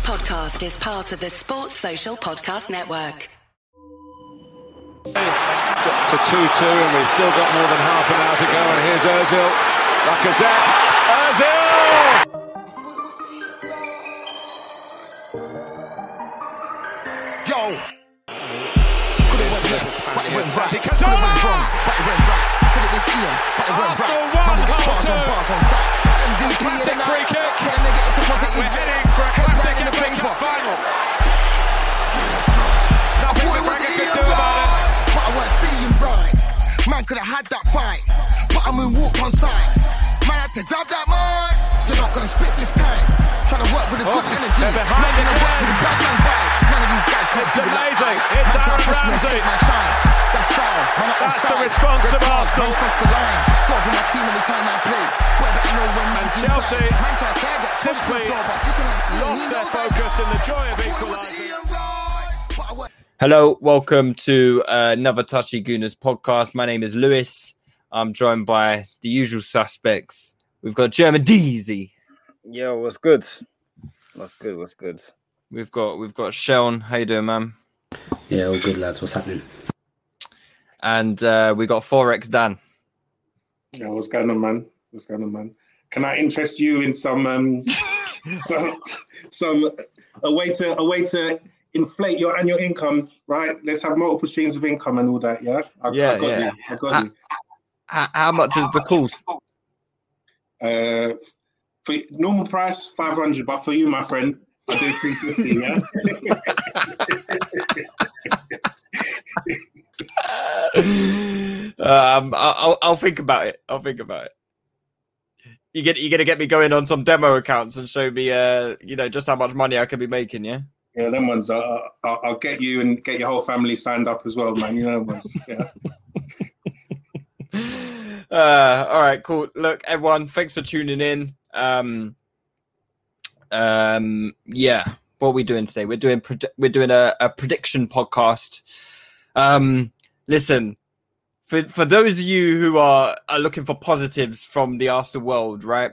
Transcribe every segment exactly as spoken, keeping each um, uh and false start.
podcast is part of the Sports Social Podcast Network. It's got to two two and we've still got more than half an hour to go, and here's Ozil. Lacazette. Ozil! Yo! Could it went left, but it went right. Could it went wrong, but it went right. Said it was Ian, but it went right. Man, we got bars on bars on site. M V P in the night. Tell a negative to positive. We're heading for a classic in the F A paper. Cup final. I thought it was Ian right, but I weren't seeing right. Man could have had that fight, but I moonwalked on sight. Man had to grab that mic. You're not gonna spit this time. Trying to work with a good Oh, energy. they're behind Man gonna again. work with a bad man vibe. None of these guys can't It's do it like amazing. I. It's Man try Aaron to push me and Ramsey. take my shine. That's foul. Man, I'm That's the offside. response Red of card. Arsenal. Man crossed the line. Score for my team anytime I play. Where better know when man's And Chelsea inside. Man can't say I get punched simply from the floor, but you can ask Ian. lost He their knows I- focus in the joy of I thought it was equalising. Ian right, but I weren't- Hello, welcome to uh, another Touchy Gooners podcast. My name is Lewis. I'm joined by the usual suspects. We've got German Deezy. Yo, what's good? What's good? What's good? We've got we've got Sean. How you doing, man? Yeah, all good, lads. What's happening? And uh, we got Forex Dan. Yeah, what's going on, man? What's going on, man? Can I interest you in some um, some some a way to a way to inflate your annual income, right? Let's have multiple streams of income and all that. Yeah, I, Yeah, I got yeah. you. I got Ah. you. H- how much is the course? Uh, for normal price five hundred, but for you, my friend, I do three fifty. Yeah. um, I- I'll I'll think about it. I'll think about it. You get you're gonna get me going on some demo accounts and show me, uh, you know, just how much money I could be making. Yeah. Yeah, them ones. Uh, I'll, I'll get you and get your whole family signed up as well, man. You know them ones. Yeah. Uh, all right, cool. Look, everyone, thanks for tuning in. Um, um, yeah, what are we doing today? We're doing pred- we're doing a, a prediction podcast. Um, listen, for for those of you who are, are looking for positives from the Arsenal world, right?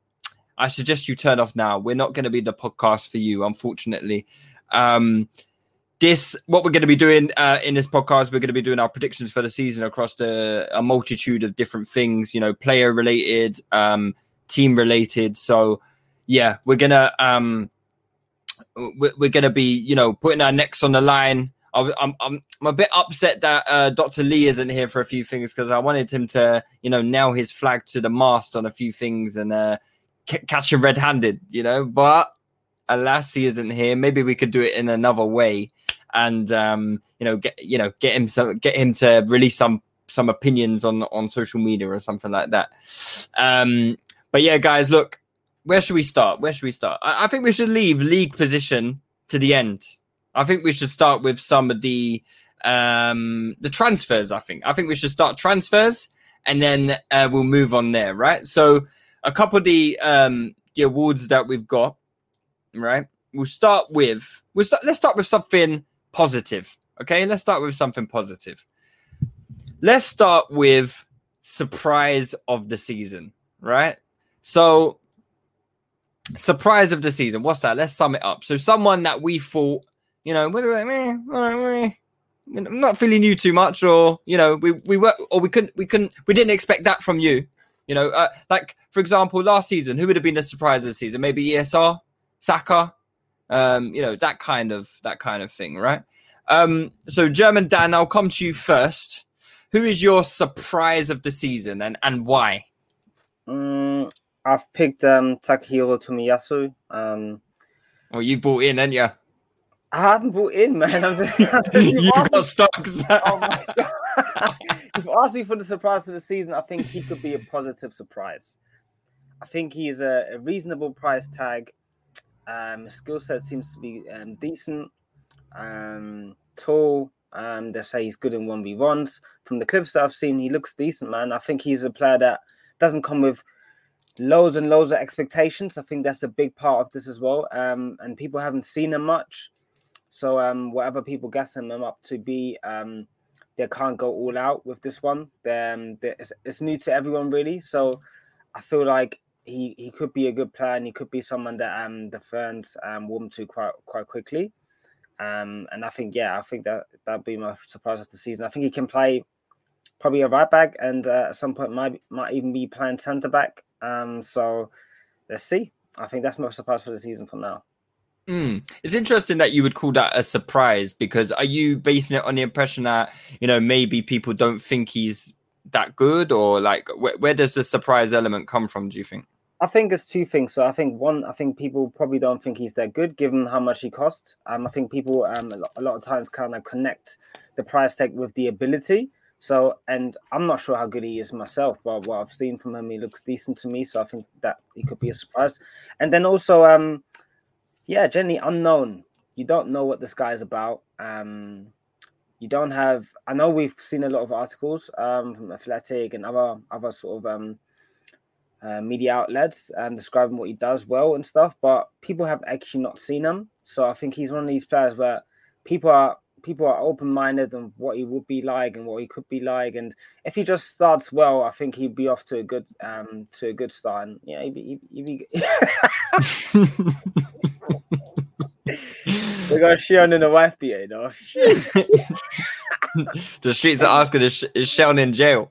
I suggest you turn off now. We're not going to be the podcast for you, unfortunately. Um, This, what we're going to be doing uh, in this podcast, we're going to be doing our predictions for the season across the, a multitude of different things, you know, player related, um, team related. So, yeah, we're going to um, we're, we're going to be, you know, putting our necks on the line. I'm I'm I'm a bit upset that uh, Doctor Lee isn't here for a few things because I wanted him to, you know, nail his flag to the mast on a few things and uh, c- catch him red-handed, you know. But alas, he isn't here. Maybe we could do it in another way. And um, you know, get you know, get him some, get him to release some some opinions on on social media or something like that. Um, but yeah, guys, look, where should we start? Where should we start? I, I think we should leave league position to the end. I think we should start with some of the um, the transfers. I think I think we should start transfers, and then uh, we'll move on there, right? So a couple of the um, the awards that we've got, right? We'll start with we'll start. Let's start with something positive. Okay, let's start with something positive. Let's start with surprise of the season, right? So, surprise of the season. What's that? Let's sum it up. So, someone that we thought, you know, we're like, meh, meh, meh, I'm not feeling you too much, or you know, we we were, or we couldn't, we couldn't, we didn't expect that from you. You know, uh, like for example, last season, who would have been the surprise of the season? Maybe E S R, Saka. Um, you know, that kind of that kind of thing, right? Um, so German Dan, I'll come to you first. Who is your surprise of the season and, and why? Um, I've picked um, Takahiro Tomiyasu. Um, Well, you bought in, haven't you? I haven't bought in, man. I'm just, You got stocks. oh my God. You've asked me for the surprise of the season. I think he could be a positive surprise. I think he's a, a reasonable price tag. Um, skill set seems to be um, decent, um, tall. Um, they say he's good in one v ones. From the clips that I've seen, he looks decent, man. I think he's a player that doesn't come with loads and loads of expectations. I think that's a big part of this as well. Um, and people haven't seen him much. So um, whatever people guess him up to be, um, they can't go all out with this one. Um, it's, it's new to everyone, really. So I feel like he he could be a good player, and he could be someone that um the fans um warm to quite quite quickly. Um, and I think yeah, I think that that'd be my surprise of the season. I think he can play probably a right back, and uh, at some point might might even be playing centre back. Um, so let's see. I think that's my surprise for the season from now. Mm. It's interesting that you would call that a surprise, because are you basing it on the impression that, you know, maybe people don't think he's that good, or like wh- where does the surprise element come from, do you think? I think there's two things. So I think one, I think people probably don't think he's that good given how much he costs. Um, I think people um, a, lot, a lot of times kind of connect the price tag with the ability. So, and I'm not sure how good he is myself, but what I've seen from him, he looks decent to me. So I think that he could be a surprise. And then also, um, yeah, generally unknown. You don't know what this guy's about. Um, you don't have. I know we've seen a lot of articles um, from Athletic and other other sort of um, uh, media outlets um, describing what he does well and stuff, but people have actually not seen him. So I think he's one of these players where people are people are open minded on what he would be like and what he could be like. And if he just starts well, I think he'd be off to a good um, to a good start. And yeah, he'd be. He'd be... We got Shion in the wife beater, you know. The streets are asking, is, is Shion in jail?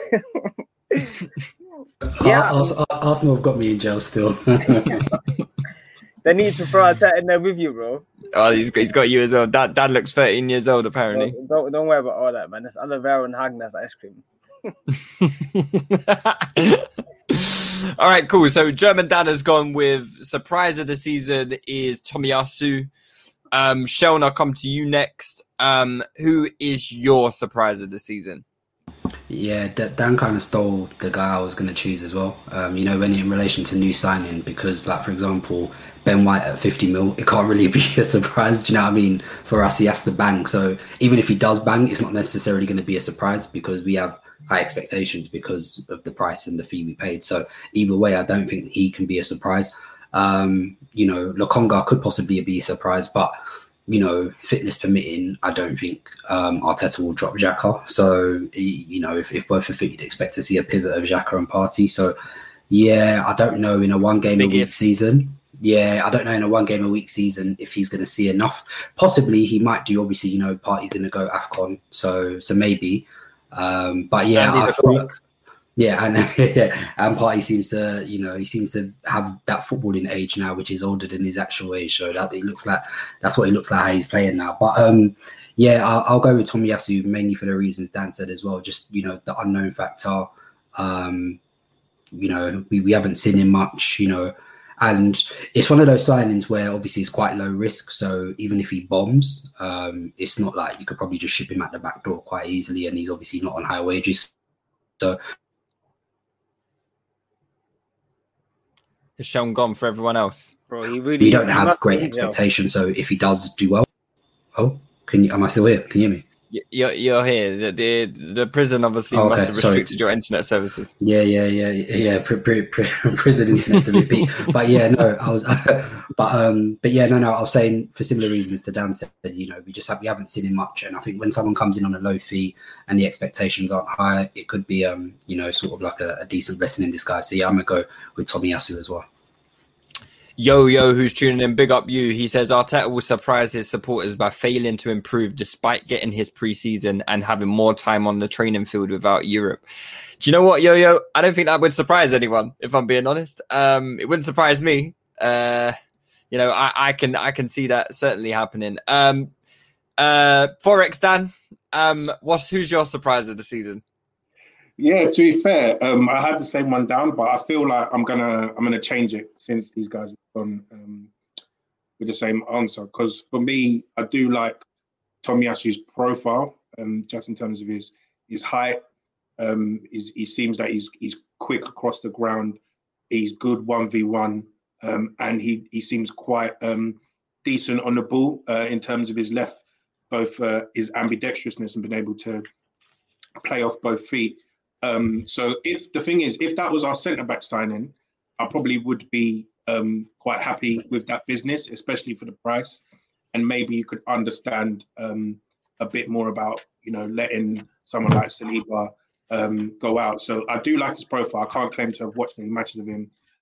Yeah, Ars- Ars- Arsenal have got me in jail still. They need to throw a tat in there with you, bro. Oh, he's got, he's got you as well. Dad, Dad looks thirteen years old, apparently. Don't, don't, don't worry about all that, man. There's aloe vera and Hagner's ice cream. All right, cool. So German Dan has gone with surprise of the season is Tomiyasu. Um, Sean, I'll come to you next. Um, who is your surprise of the season? Yeah, D- Dan kind of stole the guy I was going to choose as well. Um, you know, when in relation to new signing, because like, for example, Ben White at fifty mil, it can't really be a surprise. Do you know what I mean? For us, he has to bang. So even if he does bang, it's not necessarily going to be a surprise because we have high expectations because of the price and the fee we paid. So either way, I don't think he can be a surprise. Um, you know, Lokonga could possibly be a surprise, but you know, fitness permitting, I don't think um, Arteta will drop Xhaka. So, you know, if, if both are fit, you'd expect to see a pivot of Xhaka and Partey. So, yeah, I don't know in a one game Big a week if. season. Yeah, I don't know in a one game a week season if he's going to see enough. Possibly he might do. Obviously, you know, Partey's going to go AFCON. So, so maybe. Um, but yeah, I feel, yeah, and yeah, and Partey seems to, you know, he seems to have that footballing age now, which is older than his actual age. So that it looks like that's what he looks like how he's playing now. But um, yeah, I'll, I'll go with Tomiyasu mainly for the reasons Dan said as well. Just, you know, the unknown factor. Um, you know, we, we haven't seen him much. You know, and it's one of those signings where obviously it's quite low risk. So even if he bombs, um, it's not like you could probably just ship him out the back door quite easily. And he's obviously not on high wages. So. Has Sean gone for everyone else? Bro, he really we don't have great expectations, so if he does do well, oh, can you? Am I still here? Can you hear me? You're you're here. The the, the prison obviously oh, okay. must have restricted Sorry. your internet services. Yeah, yeah, yeah, yeah. Pr- pr- pr- prison internet's a bit peak. But yeah, no, I was. but um, but yeah, no, no. I was saying for similar reasons to Dan said. You know, we just have we haven't seen him much, and I think when someone comes in on a low fee and the expectations aren't high, it could be um, you know, sort of like a, a decent blessing in disguise. So yeah, I'm gonna go with Tomiyasu as well. Yo, yo, who's tuning in? Big up you. He says Arteta will surprise his supporters by failing to improve despite getting his preseason and having more time on the training field without Europe. Do you know what, yo, yo? I don't think that would surprise anyone, if I'm being honest. Um, it wouldn't surprise me. Uh, you know, I, I can I can see that certainly happening. Um, uh, Forex Dan, um, what's who's your surprise of the season? Yeah, to be fair, um, I had the same one down, but I feel like I'm gonna I'm gonna change it since these guys have gone um, with the same answer. Because for me, I do like Tomiyasu's profile, um, just in terms of his his height. Um, his, he seems that he's he's quick across the ground. He's good one v one, um, and he he seems quite um, decent on the ball uh, in terms of his left, both uh, his ambidextrousness and being able to play off both feet. Um, so if the thing is, if that was our centre-back signing, I probably would be um, quite happy with that business, especially for the price. And maybe you could understand um, a bit more about, you know, letting someone like Saliba um, go out. So I do like his profile. I can't claim to have watched any matches of him,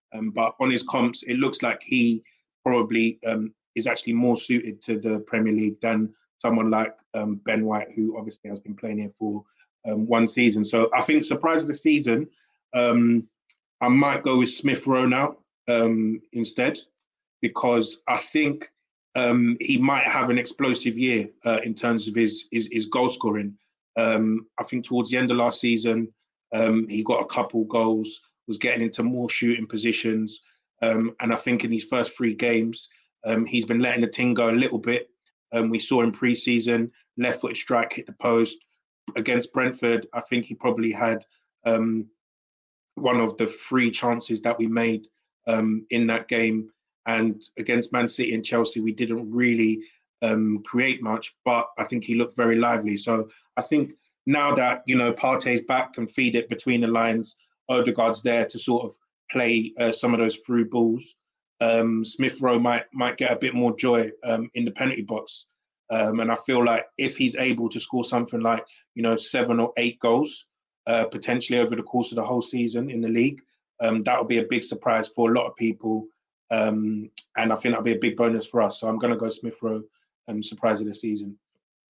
Um, but on his comps, it looks like he probably um, is actually more suited to the Premier League than someone like um, Ben White, who obviously has been playing here for um, one season. So I think surprise of the season, um, I might go with Smith Rowe now um, instead, because I think um, he might have an explosive year uh, in terms of his his, his goal scoring. Um, I think towards the end of last season, um, he got a couple goals, was getting into more shooting positions. Um, and I think in these first three games, um, he's been letting the thing go a little bit. Um, we saw in pre-season, left-footed strike, hit the post. Against Brentford, I think he probably had um, one of the three chances that we made um, in that game. And against Man City and Chelsea, we didn't really um, create much, but I think he looked very lively. So I think now that, you know, Partey's back, can feed it between the lines, Odegaard's there to sort of play uh, some of those through balls. Um, Smith Rowe might might get a bit more joy um, in the penalty box. Um, and I feel like if he's able to score something like, you know, seven or eight goals, uh, potentially over the course of the whole season in the league, um, that would be a big surprise for a lot of people. Um, and I think that'll be a big bonus for us. So I'm going to go Smith Rowe, um, surprise of the season.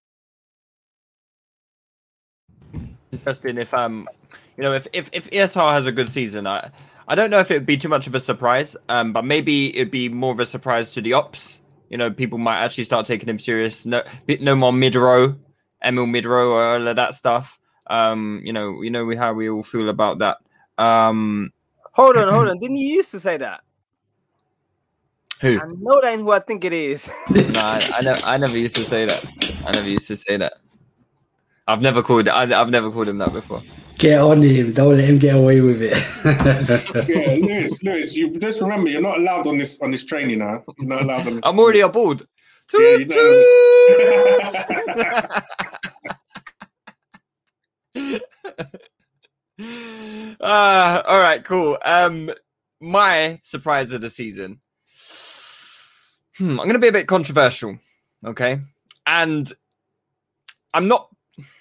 Interesting. If um, you know, if if if E S R has a good season, I I don't know if it would be too much of a surprise. Um, but maybe it'd be more of a surprise to the ops. You know, people might actually start taking him serious. No, no more mid-row, Emil mid-row, or all of that stuff. Um, you know, you know how we all feel about that. Um, hold on, hold on. Didn't you used to say that? Who? I know that ain't who I think it is. no, I, I, never, I never used to say that. I never used to say that. I've never called I, I've never called him that before. Get on him. Don't let him get away with it. yeah, Lewis, Lewis, you just remember you're not allowed on this on this train, you know. You're not allowed on this. I'm already aboard. Yeah, you know. uh, all right, cool. Um, my surprise of the season. Hmm, I'm going to be a bit controversial, okay? And I'm not.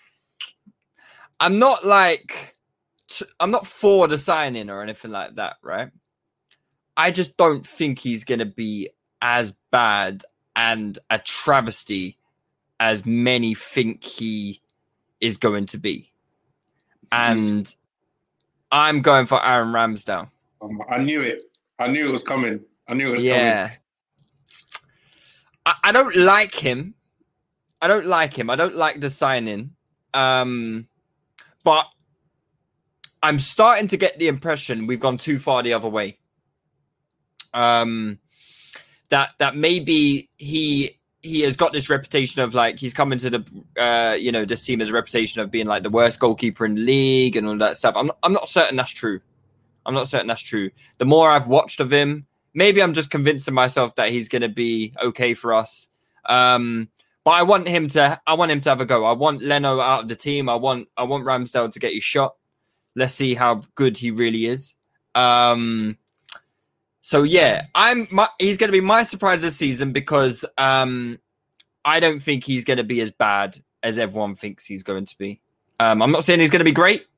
I'm not like, I'm not for the signing or anything like that, right? I just don't think he's going to be as bad and a travesty as many think he is going to be. And I'm going for Aaron Ramsdale. Um, I knew it. I knew it was coming. I knew it was yeah. coming. I, I don't like him. I don't like him. I don't like the signing. Um... But I'm starting to get the impression we've gone too far the other way. Um, that that maybe he he has got this reputation of like he's coming to the uh, you know this team has a reputation of being like the worst goalkeeper in the league and all that stuff. I'm I'm not certain that's true. I'm not certain that's true. The more I've watched of him, maybe I'm just convincing myself that he's going to be okay for us. Um, But I want him to. I want him to have a go. I want Leno out of the team. I want. I want Ramsdale to get his shot. Let's see how good he really is. Um, so yeah, I'm. My, he's going to be my surprise this season because um, I don't think he's going to be as bad as everyone thinks he's going to be. Um, I'm not saying he's going to be great.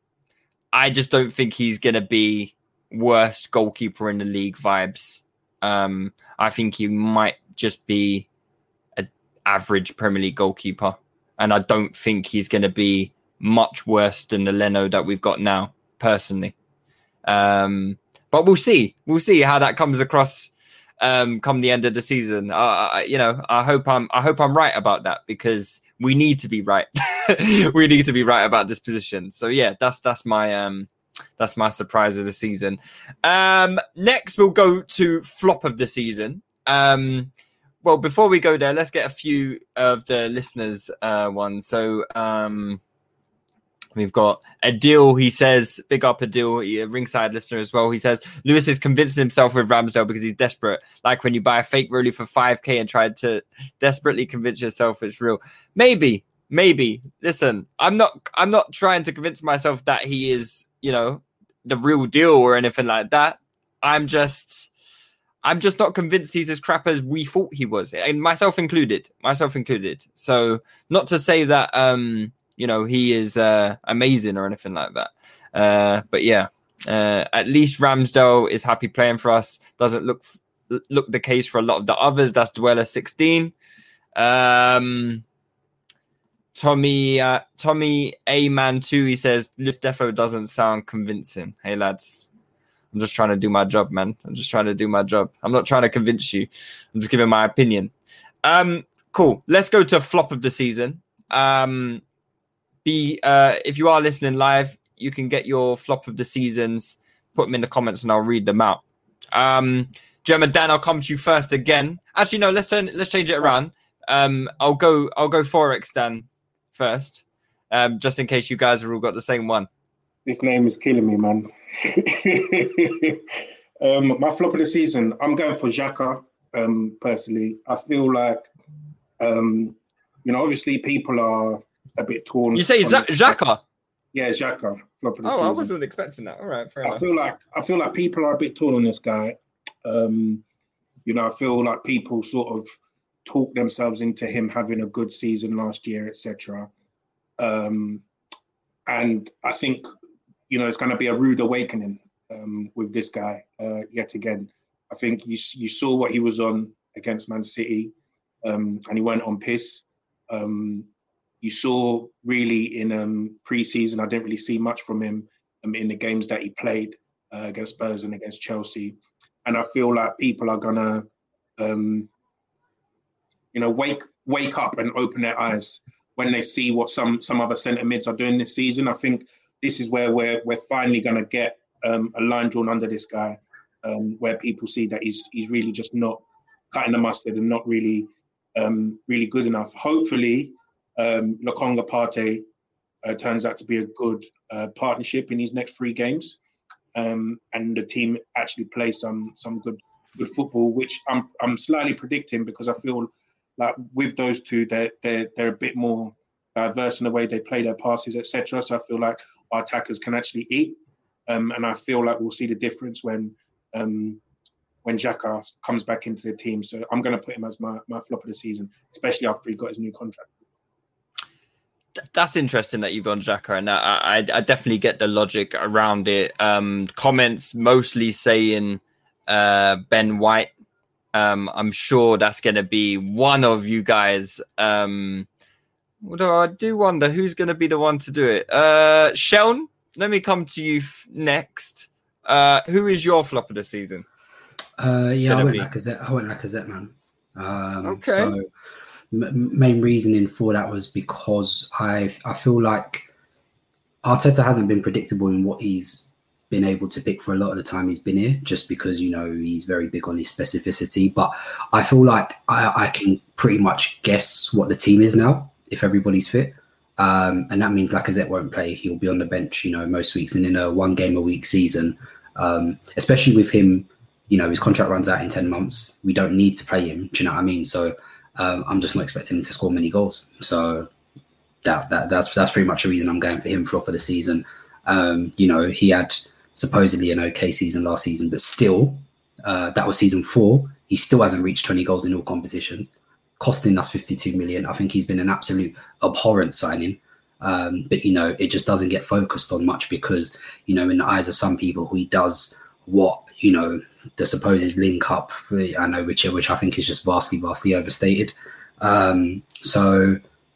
I just don't think he's going to be worst goalkeeper in the league vibes. Um, I think he might just be average Premier League goalkeeper, and I don't think he's going to be much worse than the Leno that we've got now, personally. Um, but we'll see. We'll see how that comes across um, come the end of the season. Uh, I, you know, I hope I'm. I hope I'm right about that because we need to be right. we need to be right about this position. So yeah, that's that's my um, that's my surprise of the season. Um, next, we'll go to flop of the season. Um, Well, before we go there, let's get a few of the listeners' uh, ones. So um, we've got Adil. He says, big up Adil, a ringside listener as well. He says, Lewis is convincing himself with Ramsdale because he's desperate. Like when you buy a fake Rollie for five K and try to desperately convince yourself it's real. Maybe, maybe. Listen, I'm not, I'm not trying to convince myself that he is, you know, the real deal or anything like that. I'm just... I'm just not convinced he's as crap as we thought he was, and myself included. Myself included. So, not to say that um, you know he is uh, amazing or anything like that. Uh, but yeah, Uh, at least Ramsdale is happy playing for us. Doesn't look look the case for a lot of the others. That's Dweller sixteen. Um, Tommy uh, Tommy A Man two. He says Luis Defo doesn't sound convincing. Hey lads, I'm just trying to do my job, man. I'm just trying to do my job. I'm not trying to convince you. I'm just giving my opinion. Um, cool. Let's go to flop of the season. Um, be uh, if you are listening live, you can get your flop of the seasons, put them in the comments and I'll read them out. Um, German Dan, I'll come to you first again. Actually, no, let's turn, let's change it around. Um, I'll go, I'll go Forex Dan first, um, just in case you guys have all got the same one. This name is killing me, man. um, my flop of the season, I'm going for Xhaka. Um, personally, I feel like, um, you know, obviously people are a bit torn. You say Z- Xhaka? Yeah, Xhaka. Flop of the oh, season. I wasn't expecting that. All right, fair I enough. feel like I feel like people are a bit torn on this guy. Um, you know, I feel like people sort of talk themselves into him having a good season last year, et cetera. Um, and I think, you know, it's going to be a rude awakening um, with this guy uh, yet again. I think you you saw what he was on against Man City, um, and he went on piss. Um, You saw really in um, pre-season, I didn't really see much from him um, in the games that he played uh, against Spurs and against Chelsea. And I feel like people are gonna, um, you know, wake wake up and open their eyes when they see what some some other centre mids are doing this season. I think this is where we're we're finally gonna get um, a line drawn under this guy, um, where people see that he's he's really just not cutting the mustard and not really um, really good enough. Hopefully. Um, Lokonga Partey uh, turns out to be a good uh, partnership in his next three games, um, and the team actually plays some some good good football, which I'm I'm slightly predicting because I feel like with those two, they're they're they're a bit more diverse in the way they play their passes, et cetera. So I feel like our attackers can actually eat, um, and I feel like we'll see the difference when um, when Xhaka comes back into the team. So I'm going to put him as my my flop of the season, especially after he got his new contract. That's interesting that you've gone Xhaka, and I, I, I definitely get the logic around it. Um, comments mostly saying uh, Ben White. Um, I'm sure that's going to be one of you guys. Um, although I do wonder who's going to be the one to do it. Uh, Sheln, let me come to you f- next. Uh, who is your flop of the season? Uh, yeah, I went Lacazette. I went Lacazette, man. Um, okay. So, M- main reasoning for that was because I I feel like Arteta hasn't been predictable in what he's been able to pick for a lot of the time he's been here, just because, you know, he's very big on his specificity. But I feel like I, I can pretty much guess what the team is now if everybody's fit. Um, and that means Lacazette won't play. He'll be on the bench, you know, most weeks. And in a one game a week season, um, especially with him, you know, his contract runs out in ten months. We don't need to play him. Do you know what I mean? So Um, I'm just not expecting him to score many goals. So that, that that's that's pretty much the reason I'm going for him flop of the season. Um, you know, he had supposedly an okay season last season, but still, uh, that was season four. He still hasn't reached twenty goals in all competitions, costing us fifty-two million. I think he's been an absolute abhorrent signing. Um, but, you know, it just doesn't get focused on much because, you know, in the eyes of some people, he does what, you know, the supposed link up, I know, which which I think is just vastly, vastly overstated. Um, so,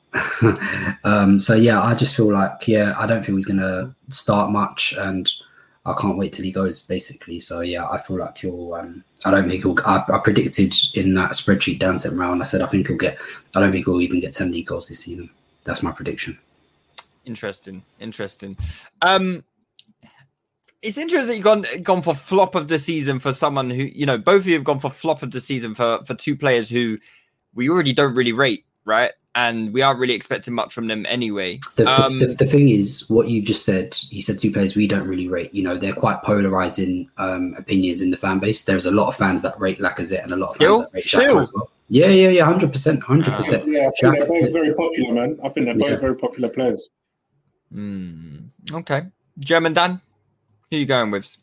um, so yeah, I just feel like, yeah, I don't think he's going to start much, and I can't wait till he goes, basically. So yeah, I feel like he'll. Um, I don't think he'll. I, I predicted in that spreadsheet down to round. I said I think he'll get. I don't think he'll even get ten league goals this season. That's my prediction. Interesting, interesting. Um, It's interesting that you've gone gone for flop of the season for someone who, you know, both of you have gone for flop of the season for, for two players who we already don't really rate, right? And we aren't really expecting much from them anyway. The, um, the, the, the thing is, what you just said, you said two players we don't really rate. You know, they're quite polarizing um, opinions in the fan base. There's a lot of fans that rate Lacazette and a lot of still? fans that rate Still? Xhaka as well. Yeah, yeah, yeah, one hundred percent, one hundred percent. Yeah, I think they're both very popular, man. I think they're both Yeah. very popular players. Mm, okay. German Dan, who are you going with?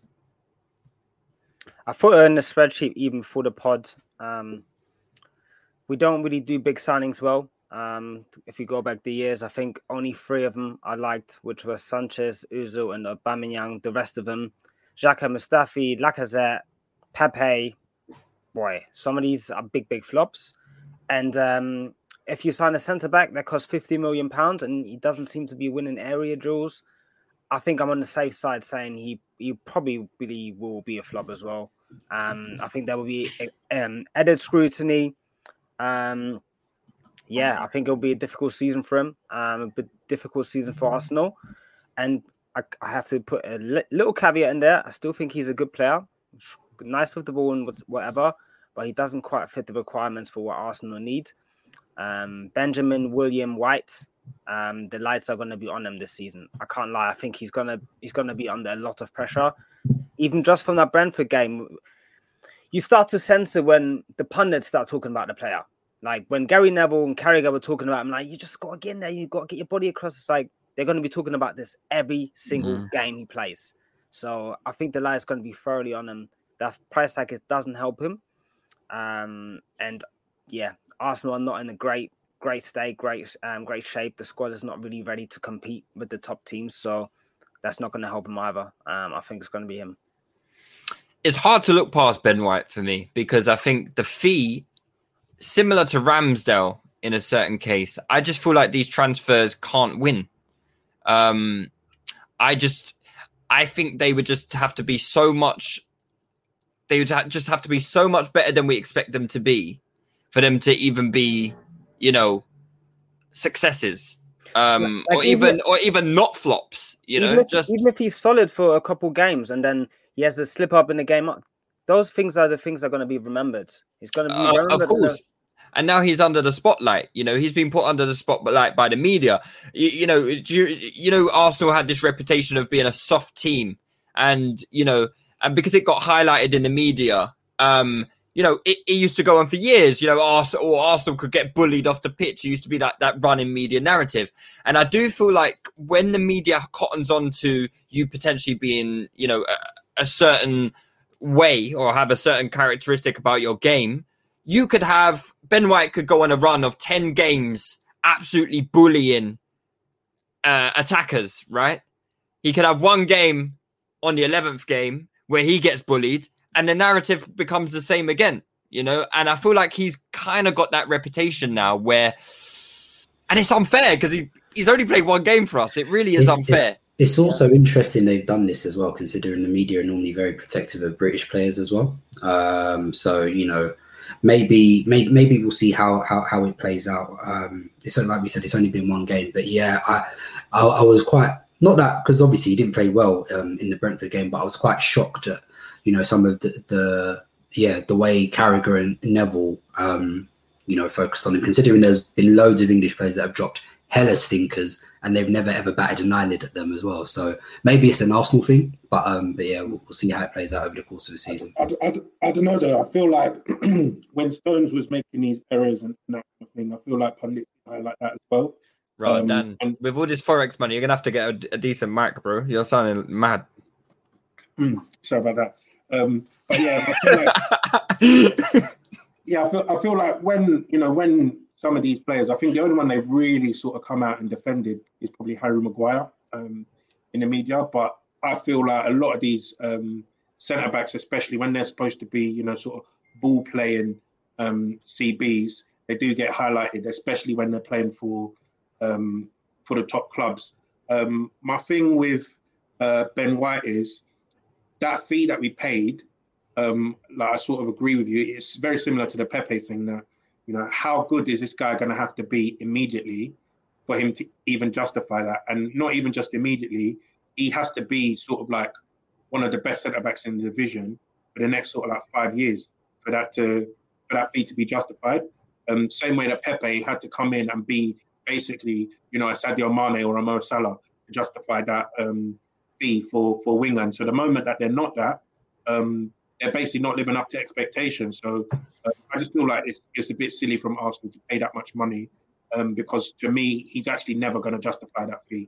I put her in the spreadsheet even before the pod. Um, we don't really do big signings well. Um, if you go back the years, I think only three of them I liked, which were Sanchez, Ozil, and Aubameyang. The rest of them, Xhaka, Mustafi, Lacazette, Pepe. Boy, some of these are big, big flops. And um, if you sign a centre-back that costs fifty million pounds and he doesn't seem to be winning area duels, I think I'm on the safe side saying he, he probably really will be a flop as well. Um, I think there will be um, added scrutiny. Um, yeah, I think it'll be a difficult season for him, um, a bit difficult season for Arsenal. And I, I have to put a li- little caveat in there. I still think he's a good player, nice with the ball and whatever, but he doesn't quite fit the requirements for what Arsenal need. Um, Benjamin William White, um, the lights are going to be on him this season. I can't lie. I think he's gonna he's gonna be under a lot of pressure, even just from that Brentford game. You start to sense it when the pundits start talking about the player. Like when Gary Neville and Carragher were talking about him, like you just got to get in there. You got to get your body across. It's like they're going to be talking about this every single mm. game he plays. So I think the light's going to be thoroughly on him. That price tag doesn't help him. Um, and yeah, Arsenal are not in a great, great state, great, um, great shape. The squad is not really ready to compete with the top teams, so that's not going to help him either. Um, I think it's going to be him. It's hard to look past Ben White for me because I think the fee, similar to Ramsdale in a certain case, I just feel like these transfers can't win. Um, I just, I think they would just have to be so much. They would ha- just have to be so much better than we expect them to be for them to even be, you know, successes, um, like or even, even or even not flops. You know, if, just even if he's solid for a couple games and then he has to slip up in the game, those things are the things that are going to be remembered. He's going to be remembered. Uh, of course. The... And now he's under the spotlight. You know, he's been put under the spotlight by the media. You, you know, you, you know, Arsenal had this reputation of being a soft team, and you know. And because it got highlighted in the media, um, you know, it, it used to go on for years, you know, Arsenal, or Arsenal could get bullied off the pitch. It used to be that, that running media narrative. And I do feel like when the media cottons on to you potentially being, you know, a, a certain way or have a certain characteristic about your game, you could have, Ben White could go on a run of ten games absolutely bullying uh, attackers, right? He could have one game on the eleventh game where he gets bullied and the narrative becomes the same again, you know? And I feel like he's kind of got that reputation now where, and it's unfair because he, he's only played one game for us. It really is it's, unfair. It's, it's also yeah. interesting they've done this as well, considering the media are normally very protective of British players as well. Um, so, you know, maybe, maybe, maybe we'll see how, how, how it plays out. Um, it's like we said, it's only been one game, but yeah, I, I, I was quite, not that, because obviously he didn't play well um, in the Brentford game, but I was quite shocked at, you know, some of the, the yeah, the way Carragher and Neville, um, you know, focused on him, considering there's been loads of English players that have dropped hella stinkers and they've never ever batted an eyelid at them as well. So maybe it's an Arsenal thing, but um, but yeah, we'll, we'll see how it plays out over the course of the season. I, I, I, I don't know though. I feel like when Stones was making these errors and that kind of thing, I feel like pundits highlight that as well. Right, um, Dan, and with all this Forex money, you're going to have to get a, a decent mic, bro. You're sounding mad. Mm, sorry about that. Um, but yeah, I feel like, yeah, I feel, I feel like when, you know, when some of these players, I think the only one they've really sort of come out and defended is probably Harry Maguire um, in the media. But I feel like a lot of these um, centre-backs, especially when they're supposed to be, you know, sort of ball-playing um, C Bs, they do get highlighted, especially when they're playing for Um, for the top clubs. Um, my thing with uh, Ben White is that fee that we paid, um, like I sort of agree with you, it's very similar to the Pepe thing that, you know, how good is this guy going to have to be immediately for him to even justify that? And not even just immediately, he has to be sort of like one of the best centre-backs in the division for the next sort of like five years for that to for that fee to be justified. Um, same way that Pepe had to come in and be basically, you know, a Sadio Mane or a Mo Salah to justify that um, fee for, for Wingland. So the moment that they're not that, um, they're basically not living up to expectations. So uh, I just feel like it's, it's a bit silly from Arsenal to pay that much money um, because to me, he's actually never going to justify that fee.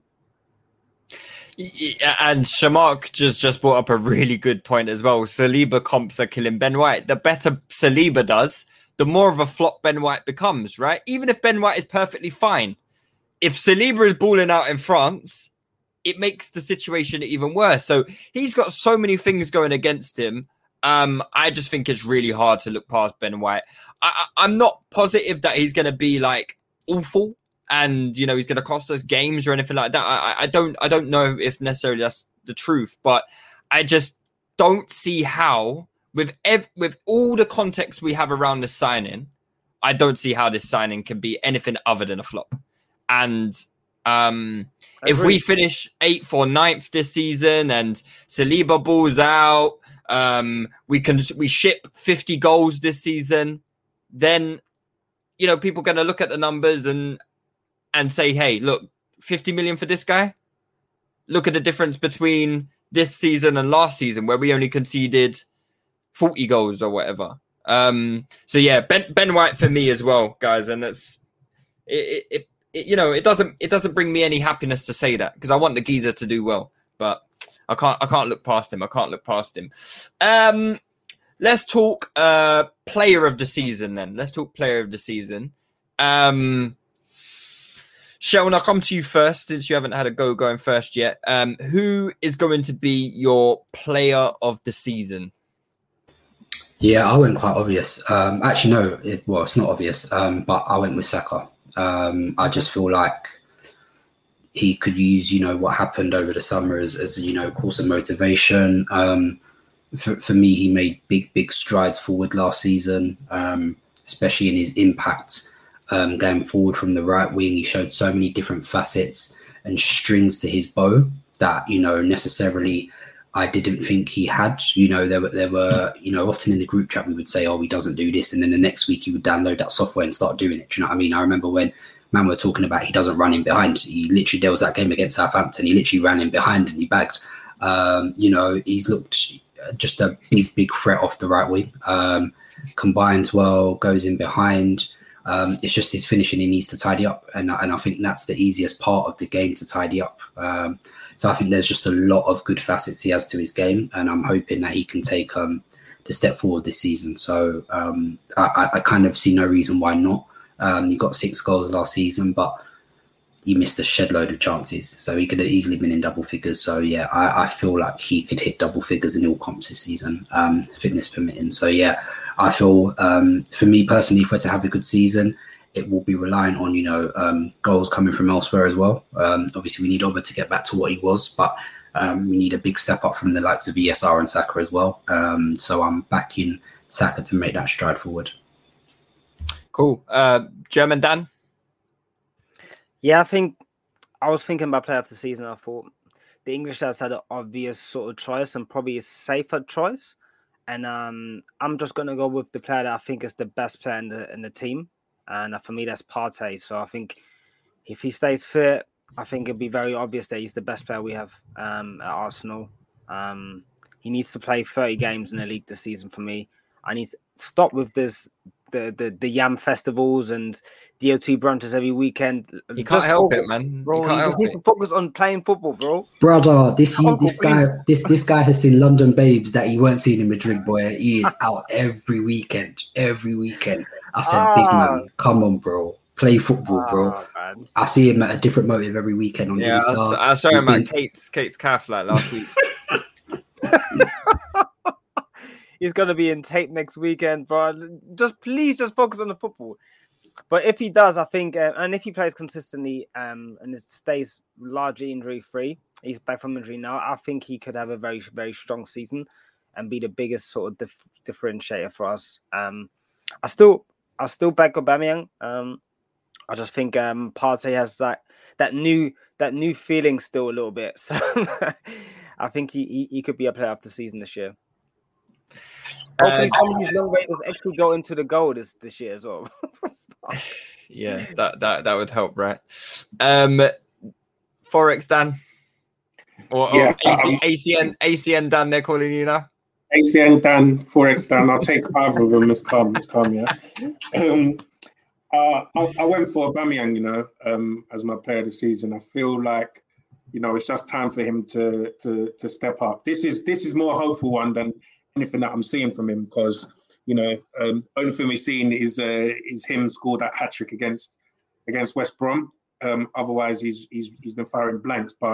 Yeah, and Shamark just, just brought up a really good point as well. Saliba comps are killing Ben White. The better Saliba does, the more of a flop Ben White becomes, right? Even if Ben White is perfectly fine, if Saliba is balling out in France, it makes the situation even worse. So he's got so many things going against him. Um, I just think it's really hard to look past Ben White. I, I, I'm not positive that he's going to be like awful and, you know, he's going to cost us games or anything like that. I, I don't, I don't know if necessarily that's the truth, but I just don't see how, with ev- with all the context we have around the signing, I don't see how this signing can be anything other than a flop. And um, if we finish eighth or ninth this season and Saliba balls out, um, we can we ship fifty goals this season, then, you know, people are going to look at the numbers and and say, hey, look, fifty million for this guy. Look at the difference between this season and last season where we only conceded forty goals or whatever. Um, so yeah, Ben Ben White for me as well, guys, and it's it, it, it you know it doesn't it doesn't bring me any happiness to say that because I want the geezer to do well, but I can't I can't look past him. I can't look past him. Um, let's talk uh player of the season then. Let's talk player of the season. Um, Sheldon, I'll come to you first since you haven't had a go going first yet. Um, who is going to be your player of the season? Yeah, I went quite obvious. Um, actually, no, it, well, it's not obvious, um, but I went with Saka. Um, I just feel like he could use, you know, what happened over the summer as, as you know, course of motivation. Um, for, for me, he made big, big strides forward last season, um, especially in his impact. Um, going forward from the right wing, he showed so many different facets and strings to his bow that, you know, necessarily I didn't think he had. You know, there were, there were, you know, often in the group chat we would say, oh, he doesn't do this. And then the next week he would download that software and start doing it. Do you know what I mean? I remember when man were talking about he doesn't run in behind. He literally, there was that game against Southampton. He literally ran in behind and he bagged. Um, you know, he's looked just a big, big threat off the right wing. Um, combines well, goes in behind. Um, it's just his finishing he needs to tidy up. And, and I think that's the easiest part of the game to tidy up. Um, so I think there's just a lot of good facets he has to his game. And I'm hoping that he can take um, the step forward this season. So um, I, I kind of see no reason why not. Um, he got six goals last season, but he missed a shed load of chances. So he could have easily been in double figures. So yeah, I, I feel like he could hit double figures in all comps this season, um, fitness permitting. So yeah, I feel um, for me personally, if we're to have a good season, it will be reliant on, you know, um, goals coming from elsewhere as well. Um, obviously, we need Oba to get back to what he was, but um, we need a big step up from the likes of E S R and Saka as well. Um, so I'm backing Saka to make that stride forward. Cool. Uh, German Dan? Yeah, I think I was thinking about player of the season. I thought the English lads had an obvious sort of choice and probably a safer choice. And um, I'm just going to go with the player that I think is the best player in the in the team. And for me, that's Partey. So I think if he stays fit, I think it'd be very obvious that he's the best player we have um, at Arsenal. Um, he needs to play thirty games in the league this season for me. I need to stop with this, the the, the Yam festivals and D O T brunches every weekend. You can't just help focus, it, man. bro. You can't You just help need it. to focus on playing football, bro. Brother, this he, Uncle this guy this this guy has seen London babes that he weren't seeing in Madrid, boy. He is out every weekend, every weekend. I said, Ah. big man, come on, bro. Play football, bro. Ah, man. I see him at a different motive every weekend on Yeah, I, Insta. was, I saw He's him at been- Kate's, Kate's calf like last week. He's gonna be in tape next weekend, bro. Just please, just focus on the football. But if he does, I think, uh, and if he plays consistently, um, and it stays largely injury free, he's back from injury now. I think he could have a very, very strong season and be the biggest sort of dif- differentiator for us. Um, I still, I still back Aubameyang. Um, I just think um, Partey has that that new that new feeling still a little bit. So I think he, he he could be a player of the season this year. Hopefully, Uh, some of these long races actually go into the goal this, this year as well. yeah, that, that that would help, right? Um, Forex Dan, or, or Yeah, A C, um, A C N A C N Dan, they're calling you now. A C N Dan, Forex Dan. I'll take either of them. It's calm. It's calm. Yeah. Um, uh, I, I went for Aubameyang, you know, um, as my player of the season. I feel like, you know, it's just time for him to to to step up. This is this is more hopeful one than anything that I'm seeing from him because, you know, um, only thing we've seen is uh, is him score that hat trick against against West Brom. Um, otherwise, he's he's he's been firing blanks. But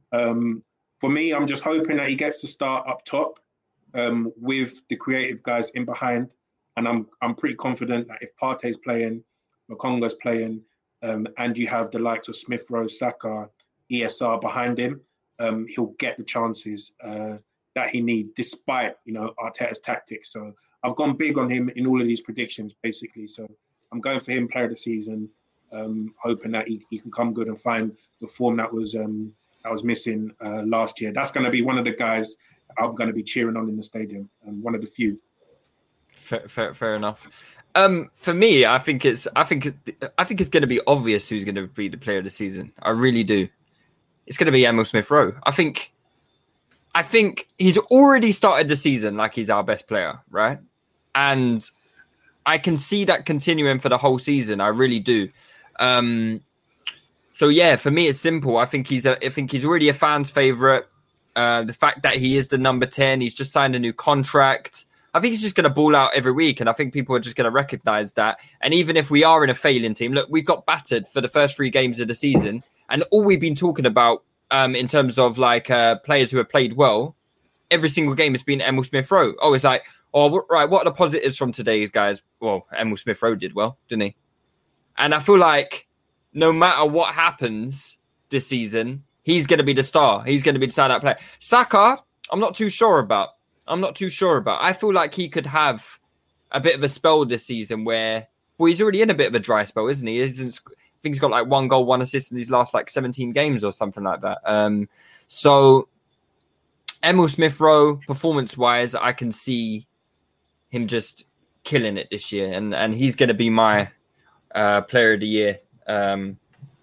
Um, for me, I'm just hoping that he gets to start up top um, with the creative guys in behind. And I'm I'm pretty confident that if Partey's playing, Lokonga's playing, um, and you have the likes of Smith Rowe, Saka, E S R behind him, um, he'll get the chances uh, that he needs, despite, you know, Arteta's tactics. So I've gone big on him in all of these predictions, basically. So I'm going for him player of the season, um, hoping that he, he can come good and find the form that was um, that was missing uh, last year. That's going to be one of the guys I'm going to be cheering on in the stadium, and one of the few. Fair, fair, fair enough. Um, for me, I think it's I think I think it's going to be obvious who's going to be the player of the season. I really do. It's going to be Emil Smith Rowe. I think, I think he's already started the season like he's our best player, right? And I can see that continuing for the whole season. I really do. Um, so yeah, for me, it's simple. I think he's a, I think he's already a fan's favorite. Uh, the fact that he is the number ten, he's just signed a new contract. I think he's just going to ball out every week, and I think people are just going to recognise that. And even if we are in a failing team, look, we've got battered for the first three games of the season. And all we've been talking about um, in terms of like uh, players who have played well, every single game has been Emil Smith Rowe. Oh, it's like, oh, right, what are the positives from today, guys? Well, Emil Smith Rowe did well, didn't he? And I feel like no matter what happens this season, he's going to be the star. He's going to be the standout player. Saka, I'm not too sure about. I'm not too sure about. I feel like he could have a bit of a spell this season where, well, he's already in a bit of a dry spell, isn't he? He isn't, I think he's got like one goal, one assist in these last like seventeen games or something like that. Um, so Emil Smith Rowe, performance-wise, I can see him just killing it this year, and and he's going to be my uh, player of the year. Um,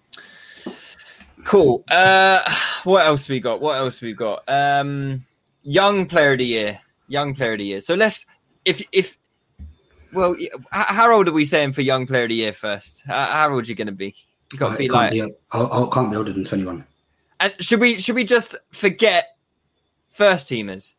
cool. Uh, what else we got? What else we got? Um, young player of the year. Young player of the year. So let's if if. Well, how old are we saying for young player of the year first? How old are you going to be? You got to uh, be can't like. Be, I can't be older than twenty-one. And should we should we just forget first teamers?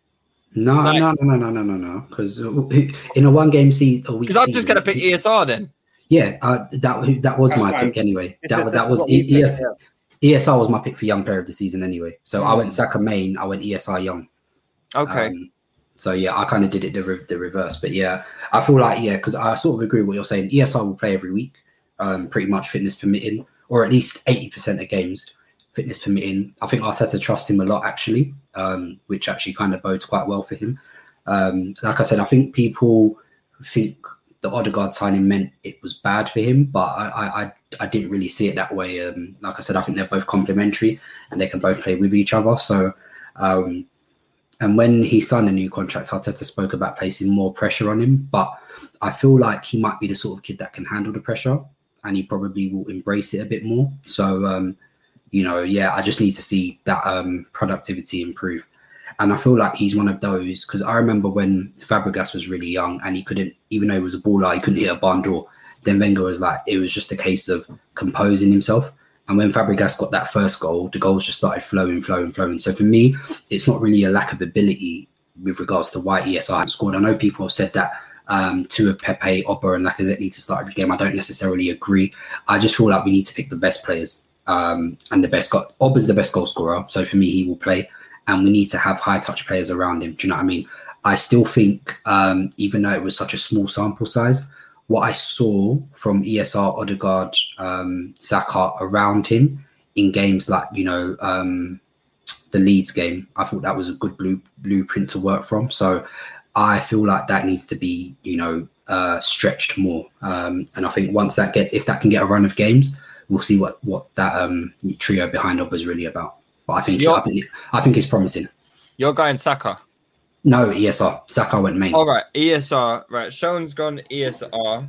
No, like, no, no, no, no, no, no. Because in a one game season, a week. Because I'm just going to pick E S R then. Yeah, uh, that that was That's my fine. pick anyway. It's That just that was what we E- picked, ES, yeah. E S R was my pick for young player of the season anyway. So mm. I went Saka main. I went E S R young. Okay. Um, so yeah, I kind of did it the, re- the reverse, but yeah, I feel like yeah, because I sort of agree with what you're saying. E S R will play every week, um, pretty much fitness permitting, or at least eighty percent of games, fitness permitting. I think Arteta trusts him a lot actually, um, which actually kind of bodes quite well for him. Um, like I said, I think people think the Odegaard signing meant it was bad for him, but I I, I didn't really see it that way. Um, like I said, I think they're both complementary and they can both play with each other. So. Um, And when he signed a new contract, Arteta spoke about placing more pressure on him. But I feel like he might be the sort of kid that can handle the pressure, and he probably will embrace it a bit more. So, um, you know, yeah, I just need to see that um, productivity improve. And I feel like he's one of those, because I remember when Fabregas was really young and he couldn't, even though he was a baller, he couldn't hit a barn door. Then Wenger was like, it was just a case of composing himself. And when Fabregas got that first goal, the goals just started flowing, flowing, flowing. So for me, it's not really a lack of ability with regards to why E S R has scored. I know people have said that um, two of Pepe, Oba and Lacazette need to start every game. I don't necessarily agree. I just feel like we need to pick the best players um, and the best goal. Oba's the best goal scorer. So for me, he will play. And we need to have high touch players around him. Do you know what I mean? I still think, um, even though it was such a small sample size, what I saw from E S R, Odegaard, um, Saka around him in games like, you know, um, the Leeds game, I thought that was a good blue, blueprint to work from. So I feel like that needs to be, you know, uh, stretched more. Um, and I think once that gets, if that can get a run of games, we'll see what, what that um, trio behind Oba is really about. But I think, I think, I think it's promising. You're going Saka. No, E S R. Saka went main. All right, E S R. Right, Sean's gone E S R.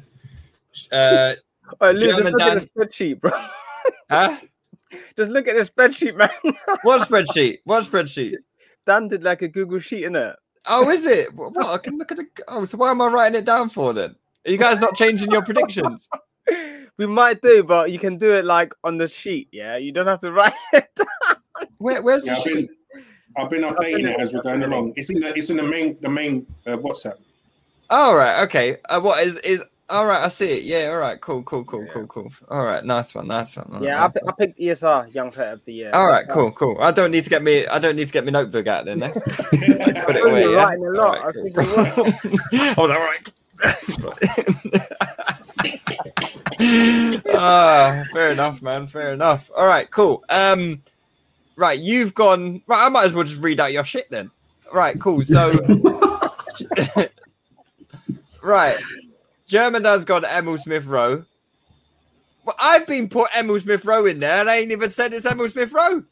Uh, Oh, Lou, just German look Dan- at the spreadsheet, bro. huh? Just look at the spreadsheet, man. What spreadsheet? What spreadsheet? Dan did like a Google sheet, innit? Oh, is it? What? I can look at the. Oh, so why am I writing it down for then? Are you guys not changing your predictions? We might do, but you can do it like on the sheet, yeah? You don't have to write it down. Where, where's Yeah, the I've sheet? been, I've been updating it as we're going along. It's in the, it's in the main, the main uh, WhatsApp. Oh, right. Okay. Uh, what is is? All right, I see it. Yeah, all right, cool, cool, cool, yeah. cool, cool. All right, nice one, nice one. All yeah, right, nice I, I picked E S R Young Player of the Year. All right, cool, cool. I don't need to get me. I don't need to get my notebook out then. Eh? Put it away. You're Yeah? writing a lot. All right, I, cool. think I was all right. Ah, fair enough, man. Fair enough. All right, cool. Um, right, you've gone. Right, I might as well just read out your shit then. Right, cool. So, right. German Dad's got Emil Smith Rowe. Well, I've been put Emil Smith Rowe in there and I ain't even said it's Emil Smith Rowe.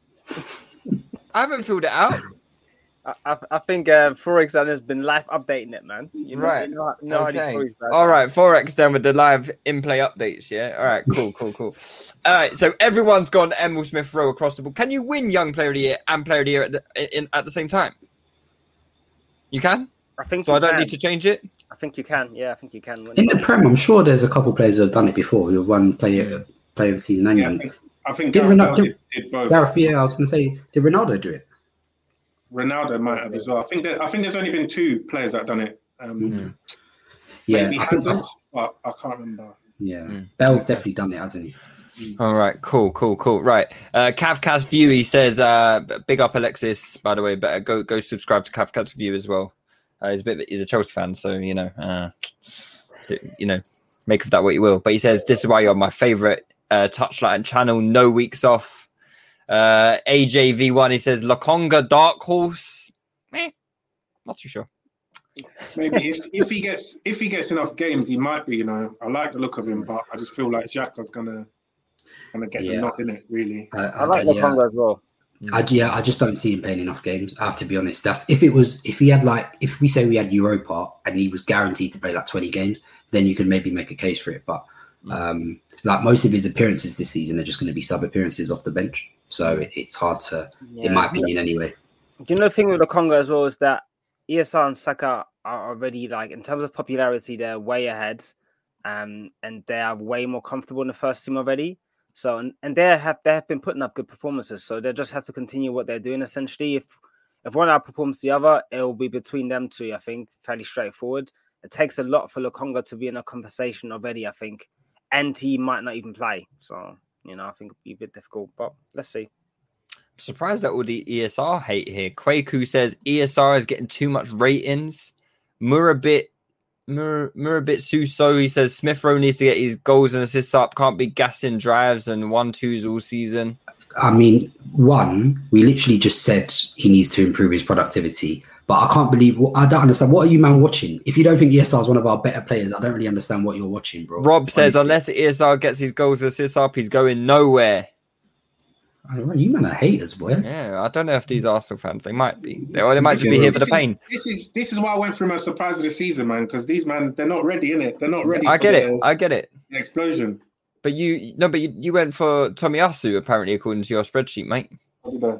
I haven't filled it out. I, I, I think uh, Forex Dan has been live updating it, man. You know, right. You know, you know okay. All right. Forex Dan with the live in-play updates, yeah? All right. Cool, cool, cool. All right. So everyone's gone Emil Smith Rowe across the board. Can you win Young Player of the Year and Player of the Year at the, in, at the same time? You can? I think so. I don't can. need to change it. I think you can. Yeah, I think you can. Win in the Prem, I'm sure there's a couple players who have done it before. Who have won player player of the season and yeah, young. I think, I think did Gareth Ronaldo did, did both. Gareth, yeah, I was going to say, did Ronaldo do it? Ronaldo might have as well. I think that I think there's only been two players that have done it. Um, mm-hmm. Yeah, maybe I Hazard, think, but I can't remember. Yeah, mm. Bell's definitely done it, hasn't he? All right, cool, cool, cool. Right, uh, Cavcast View. He says, uh, "Big up Alexis." By the way, better go go subscribe to Cavcast View as well. Uh, he's a bit. He's a Chelsea fan, so you know, uh, you know, make of that what you will. But he says, "This is why you're my favorite uh, Touchline channel. No weeks off." Uh, A J V one. He says, "Lokonga Dark Horse." Eh, not too sure. Maybe if, if he gets if he gets enough games, he might be. You know, I like the look of him, but I just feel like Xhaka's gonna gonna get yeah. the knock in it. Really, I, I, I like Lokonga yeah. as well. I, yeah, I just don't see him playing enough games. I have to be honest. That's if it was if he had like if we say we had Europa and he was guaranteed to play like twenty games, then you could maybe make a case for it. But um, like most of his appearances this season, they're just going to be sub appearances off the bench. So it, it's hard to, yeah. in my opinion, anyway. Do you know the thing with Lokonga as well is that E S R and Saka are already like in terms of popularity, they're way ahead, um, and they are way more comfortable in the first team already. So and, and they have they have been putting up good performances. So they just have to continue what they're doing. Essentially, if if one outperforms the other, it will be between them two. I think fairly straightforward. It takes a lot for Lokonga to be in a conversation already. I think, and he might not even play. So you know, I think it'll be a bit difficult. But let's see. I'm surprised at all the E S R hate here. Kwaku says E S R is getting too much ratings. Murabit. Mur- Murabit Suso, he says Smith Rowe needs to get his goals and assists up. Can't be gassing drives and one twos all season. I mean, one, we literally just said he needs to improve his productivity, but I can't believe. I don't understand. What are you, man, watching? If you don't think E S R is one of our better players, I don't really understand what you're watching, bro. Rob Honestly. says unless E S R gets his goals and assists up, he's going nowhere. I don't know. You men are haters, boy. Yeah, I don't know if these Arsenal fans, they might be. They, or they might just be here for the pain. This is this is why I went through my surprise of the season, man, because these man, they're not ready, innit? They're not ready. I for get the, it. I get it. The explosion. But you, no, but you, you went for Tomiyasu, apparently, according to your spreadsheet, mate. What did I?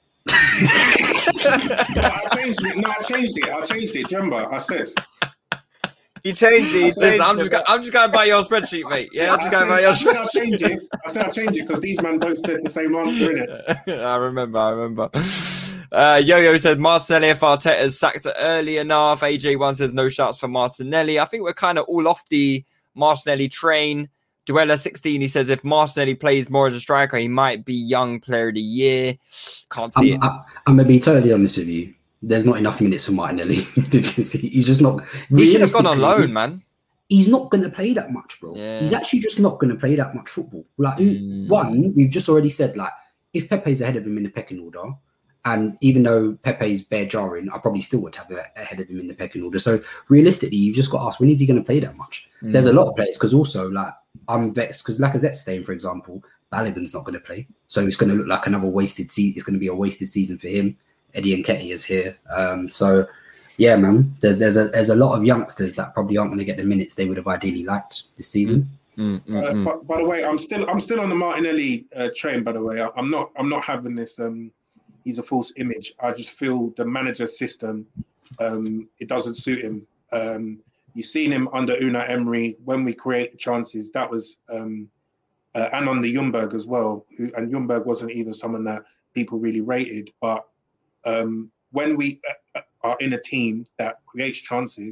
no, I changed it. No, I changed it. I changed it. Do you remember? I said. You changed it. Listen, changed I'm just going, I'm just going by your spreadsheet, mate. Yeah, I'm just going by your I said I'll change it. I said I'll change it because these men both said the same answer, innit? I remember, I remember. Uh, Yo-Yo said Martinelli if Arteta's sacked early enough. A J one says no shouts for Martinelli. I think we're kind of all off the Martinelli train. Duella sixteen, he says if Martinelli plays more as a striker, he might be Young Player of the Year. Can't see I'm, it. I, I'm going to be totally honest with you. There's not enough minutes for Martinelli. He's just not. He should have gone on loan, man. He's not going to play that much, bro. Yeah. He's actually just not going to play that much football. Like, mm. one, we've just already said, like, if Pepe's ahead of him in the pecking order, and even though Pepe's bare jarring, I probably still would have it ahead of him in the pecking order. So realistically, you've just got to ask, when is he going to play that much? Mm. There's a lot of players, because also, like, I'm vexed, because Lacazette's staying, for example, Balogun's not going to play. So it's going to look like another wasted season. It's going to be a wasted season for him. Eddie Nketiah is here. Um, so, yeah, man, there's there's a there's a lot of youngsters that probably aren't going to get the minutes they would have ideally liked this season. Mm, mm, uh, mm. But, by the way, I'm still I'm still on the Martinelli uh, train. By the way, I, I'm not I'm not having this. Um, he's a false image. I just feel the manager system. Um, it doesn't suit him. Um, you've seen him under Unai Emery when we create chances. That was um, uh, and on the Ljungberg as well. Who, and Ljungberg wasn't even someone that people really rated, but. Um, when we uh, are in a team that creates chances,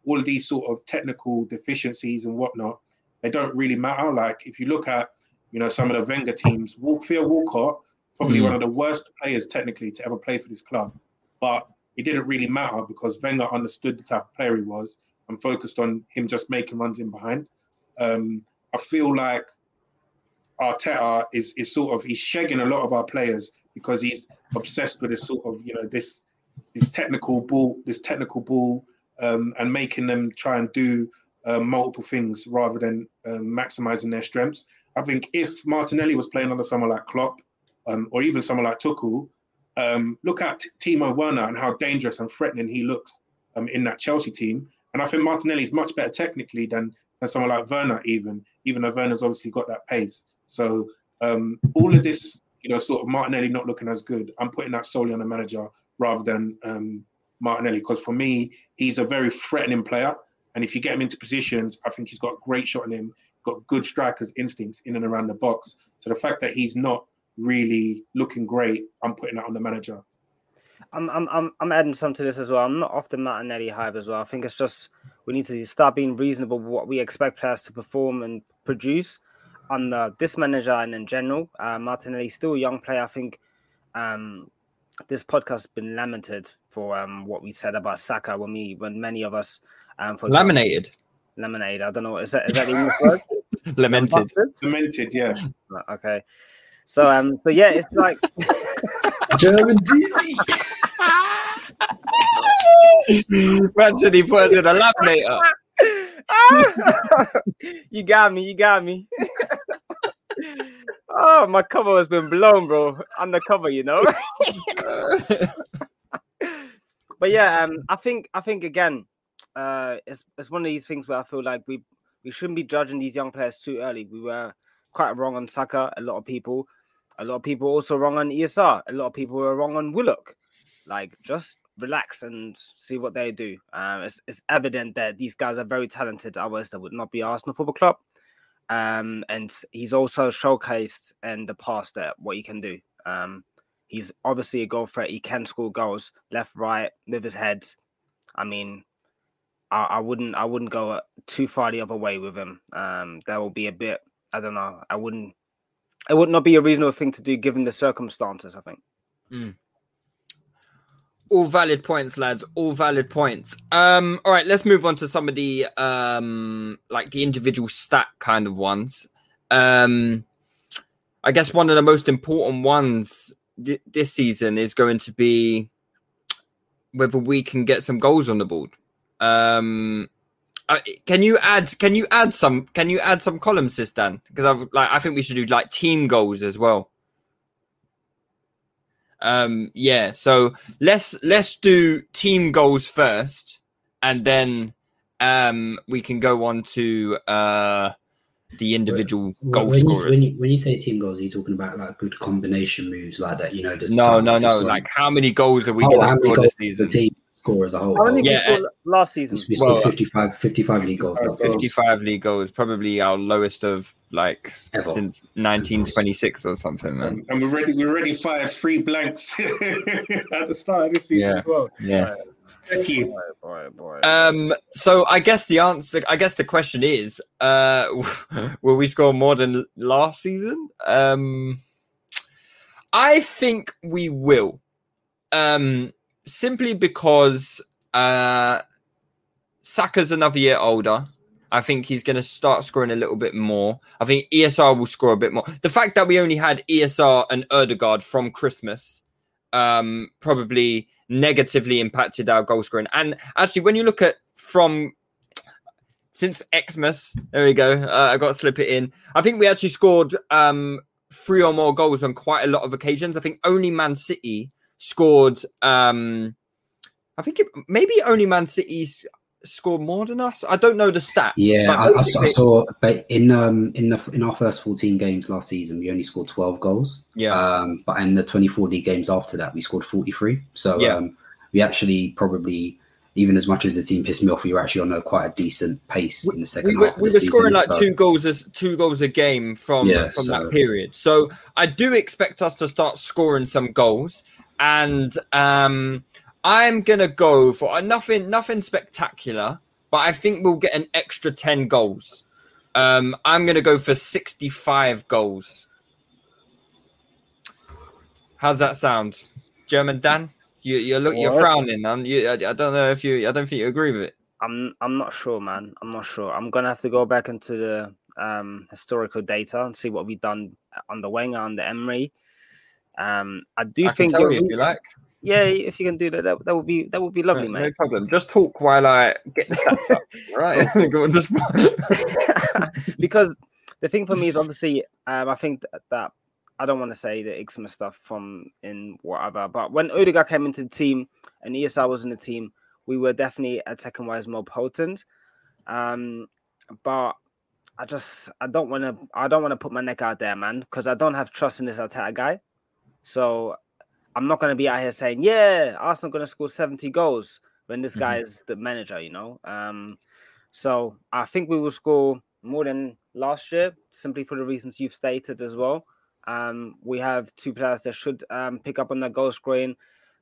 all of these sort of technical deficiencies and whatnot, they don't really matter. Like if you look at, you know, some of the Wenger teams, Theo Walcott, probably mm. one of the worst players technically to ever play for this club, but it didn't really matter because Wenger understood the type of player he was and focused on him just making runs in behind. Um, I feel like Arteta is is sort of, he's shagging a lot of our players because he's obsessed with this sort of, you know, this this technical ball, this technical ball, um, and making them try and do uh, multiple things rather than um, maximizing their strengths. I think if Martinelli was playing under someone like Klopp, um, or even someone like Tuchel, um, look at Timo Werner and how dangerous and threatening he looks um, in that Chelsea team. And I think Martinelli is much better technically than, than someone like Werner, even, even though Werner's obviously got that pace. So um, all of this, you know, sort of Martinelli not looking as good, I'm putting that solely on the manager rather than um, Martinelli, because for me, he's a very threatening player. And if you get him into positions, I think he's got a great shot in him, got good striker's instincts in and around the box. So the fact that he's not really looking great, I'm putting that on the manager. I'm I'm I'm I'm adding some to this as well. I'm not off the Martinelli hype as well. I think it's just we need to start being reasonable with what we expect players to perform and produce under this manager and in general. Uh, Martinelli's still a young player. I think um, this podcast has been lamented for um, what we said about Saka when we when many of us um, for laminated. Lemonade. I don't know. Is that is that even word? Lamented. Lamented. Yeah. Okay. So um. So yeah, it's like German G C. Man said he puts in a laminator. You got me. You got me. Oh, my cover has been blown, bro. Undercover, you know. But yeah, um, I think I think again, uh, it's it's one of these things where I feel like we we shouldn't be judging these young players too early. We were quite wrong on Saka. A lot of people, a lot of people also wrong on E S R. A lot of people were wrong on Willock. Like, just relax and see what they do. Um, it's it's evident that these guys are very talented. Otherwise, they would not be Arsenal Football Club. Um, and he's also showcased in the past that what he can do. Um, he's obviously a goal threat. He can score goals left, right, with his head. I mean, I, I wouldn't, I wouldn't go too far the other way with him. Um, that will be a bit, I don't know. I wouldn't, it would not be a reasonable thing to do given the circumstances, I think. Mm. All valid points, lads. All valid points. Um, all right, let's move on to some of the um, like the individual stat kind of ones. Um, I guess one of the most important ones th- this season is going to be whether we can get some goals on the board. Um, uh, can you add? Can you add some? Can you add some columns, this Dan? Because I've like I think we should do like team goals as well. Um, yeah, so let's let's do team goals first, and then um, we can go on to uh, the individual when, goal when scorers. You, when, you, when you say team goals, are you talking about like good combination moves like that? You know, just no, no, no. Like how many goals are we oh, going to score this season? The team score as a whole. How many yeah, we scored last season? We scored well, fifty-five, fifty-five league goals. Last fifty-five league goals, probably our lowest of like Ever. since nineteen twenty-six or something, man. And we already we already fired three blanks at the start of this season yeah. as well. Yeah. Thank you. Boy, boy, boy. Um. So I guess the answer, I guess the question is, uh, will we score more than last season? Um, I think we will. Um, simply because uh, Saka's another year older. I think he's going to start scoring a little bit more. I think E S R will score a bit more. The fact that we only had E S R and Ødegaard from Christmas um, probably negatively impacted our goal scoring. And actually, when you look at from since Xmas, there we go. Uh, I got to slip it in. I think we actually scored um, three or more goals on quite a lot of occasions. I think only Man City scored. Um, I think it, maybe only Man City's scored more than us. I don't know the stat. Yeah, I, I, I saw. But in um in the in our first fourteen games last season, we only scored twelve goals. Yeah. Um, but in the twenty-four league games after that, we scored forty-three. So yeah. um, we actually probably, even as much as the team pissed me off, we were actually on a quite a decent pace in the second we were, half of we the were season. scoring like so. two goals as two goals a game from Yeah, from so- that period. So I do expect us to start scoring some goals, and um, I'm gonna go for uh, nothing nothing spectacular. but I think we'll get an extra ten goals. Um, I'm going to go for sixty-five goals. How's that sound, German Dan? You you look you're frowning. I'm, you, I, I don't know if you. I don't think you agree with it. I'm I'm not sure, man. I'm not sure. I'm gonna have to go back into the um, historical data and see what we've done on the Wenger, on the Emery. Um, I do I think can tell you if you like. Yeah, if you can do that, that, that would be that would be lovely, no, mate. No problem. Just talk while I get the stats up. Right. Go on, just... Because the thing for me is obviously, um, I think that, that I don't want to say the Ixma stuff from in whatever, but when Odegaard came into the team and E S R was in the team, we were definitely attacking wise more potent. Um, but I just I don't want to I don't want to put my neck out there, man, because I don't have trust in this attack guy. So I'm not going to be out here saying, yeah, Arsenal going to score seventy goals when this mm-hmm. guy is the manager, you know. Um, so I think we will score more than last year, simply for the reasons you've stated as well. Um, we have two players that should um, pick up on their goal scoring.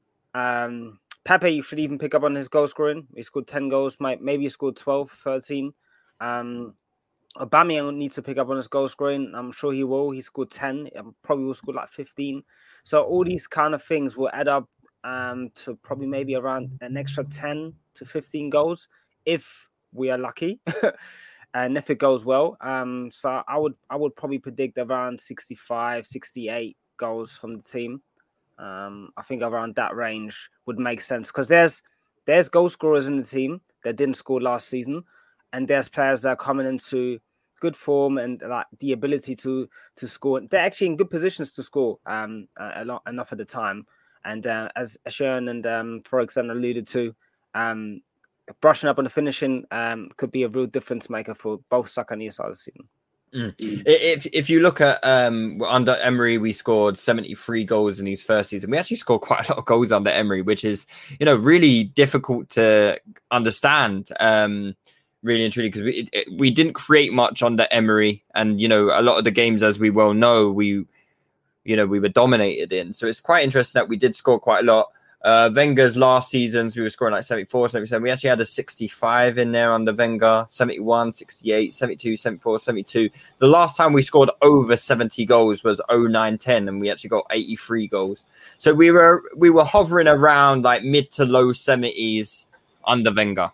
Um, Pepe should even pick up on his goal scoring. He scored ten goals, maybe he scored twelve, thirteen. Um, Aubameyang needs to pick up on his goal scoring. I'm sure he will. He scored ten. Probably will score like fifteen. So all these kind of things will add up um, to probably maybe around an extra ten to fifteen goals if we are lucky. And if it goes well. Um, so I would I would probably predict around sixty-five, sixty-eight goals from the team. Um, I think around that range would make sense because there's there's goal scorers in the team that didn't score last season, and there's players that are coming into good form and like the ability to to score. They're actually in good positions to score um, a lot enough at the time. And uh, as Sharon and um, Ferguson alluded to, um, brushing up on the finishing um, could be a real difference maker for both Saka and E S R this season. Mm. If if you look at um, under Emery, we scored seventy-three goals in his first season. We actually scored quite a lot of goals under Emery, which is, you know, really difficult to understand, um, really and truly, because we it, we didn't create much under Emery, and you know, a lot of the games, as we well know, we you know we were dominated in. So it's quite interesting that we did score quite a lot. Uh, Wenger's last seasons, we were scoring like seventy-four, seventy-seven. We actually had a sixty-five in there under Wenger, seventy-one, sixty-eight, seventy-two, seventy-four, seventy-two. The last time we scored over seventy goals was oh nine ten, and we actually got eighty-three goals. So we were we were hovering around like mid to low seventies under Wenger.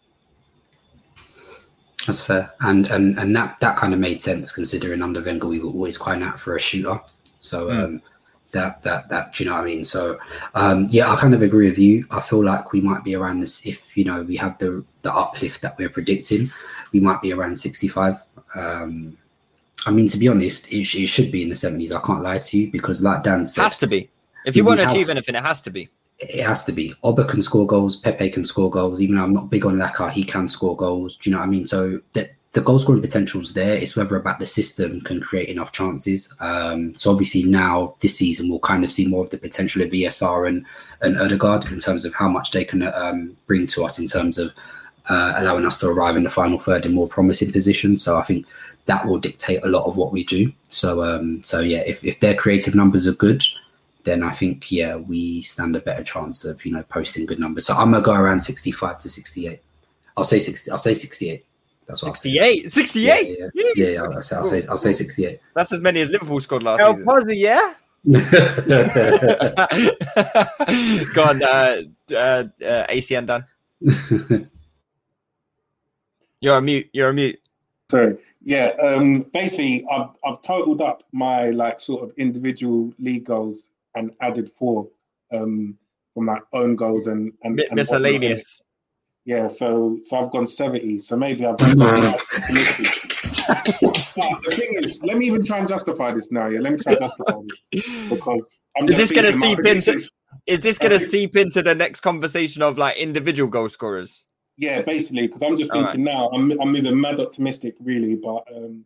That's fair. And and and that, that kind of made sense considering under Wenger we were always quite out for a shooter. So mm. um That that that do you know what I mean? So um, yeah, I kind of agree with you. I feel like we might be around this if you know we have the the uplift that we're predicting. We might be around sixty-five. Um, I mean, to be honest, it, sh- it should be in the seventies. I can't lie to you because, like Dan said, it has to be. If you want to achieve anything, it has to be. It has to be. Oba can score goals. Pepe can score goals. Even though I'm not big on Laka, he can score goals. Do you know what I mean? So that. The goal scoring potential is there. It's whether about the system can create enough chances. Um, so obviously now this season we'll kind of see more of the potential of E S R and, and Odegaard in terms of how much they can um, bring to us in terms of uh, allowing us to arrive in the final third in more promising positions. So I think that will dictate a lot of what we do. So um, so yeah, if, if their creative numbers are good, then I think, yeah, we stand a better chance of, you know, posting good numbers. So I'm going to go around sixty-five to sixty-eight. I'll say sixty. I'll say sixty-eight. That's what sixty-eight. sixty-eight. Yeah, yeah, yeah, yeah I'll, say, I'll say I'll say sixty-eight. That's as many as Liverpool scored last El season. Pozzi, yeah. Go on, uh, uh, uh, A C N Dan. You're on mute. You're on mute. Sorry. Yeah. Um. Basically, I've I've totaled up my like sort of individual league goals and added four um from my own goals and and, M- and miscellaneous. Yeah, so so I've gone seventy. So maybe I've gone But the thing is, let me even try and justify this now. Yeah, let me try and justify this because I'm is this going to seep into? is, is this going to seep into the next conversation of like individual goal scorers? Yeah, basically, because I'm just thinking right. now. I'm I'm moving mad optimistic, really, but um,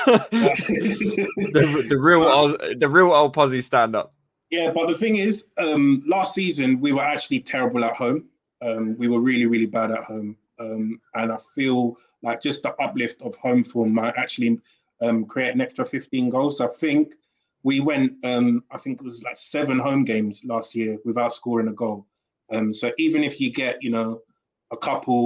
the, the real old, the real old Pozzi stand up. Yeah, but the thing is, um, last season we were actually terrible at home. Um, we were really, really bad at home. Um, and I feel like just the uplift of home form might actually um, create an extra fifteen goals. I think we went, um, I think it was like seven home games last year without scoring a goal. Um, so even if you get, you know, a couple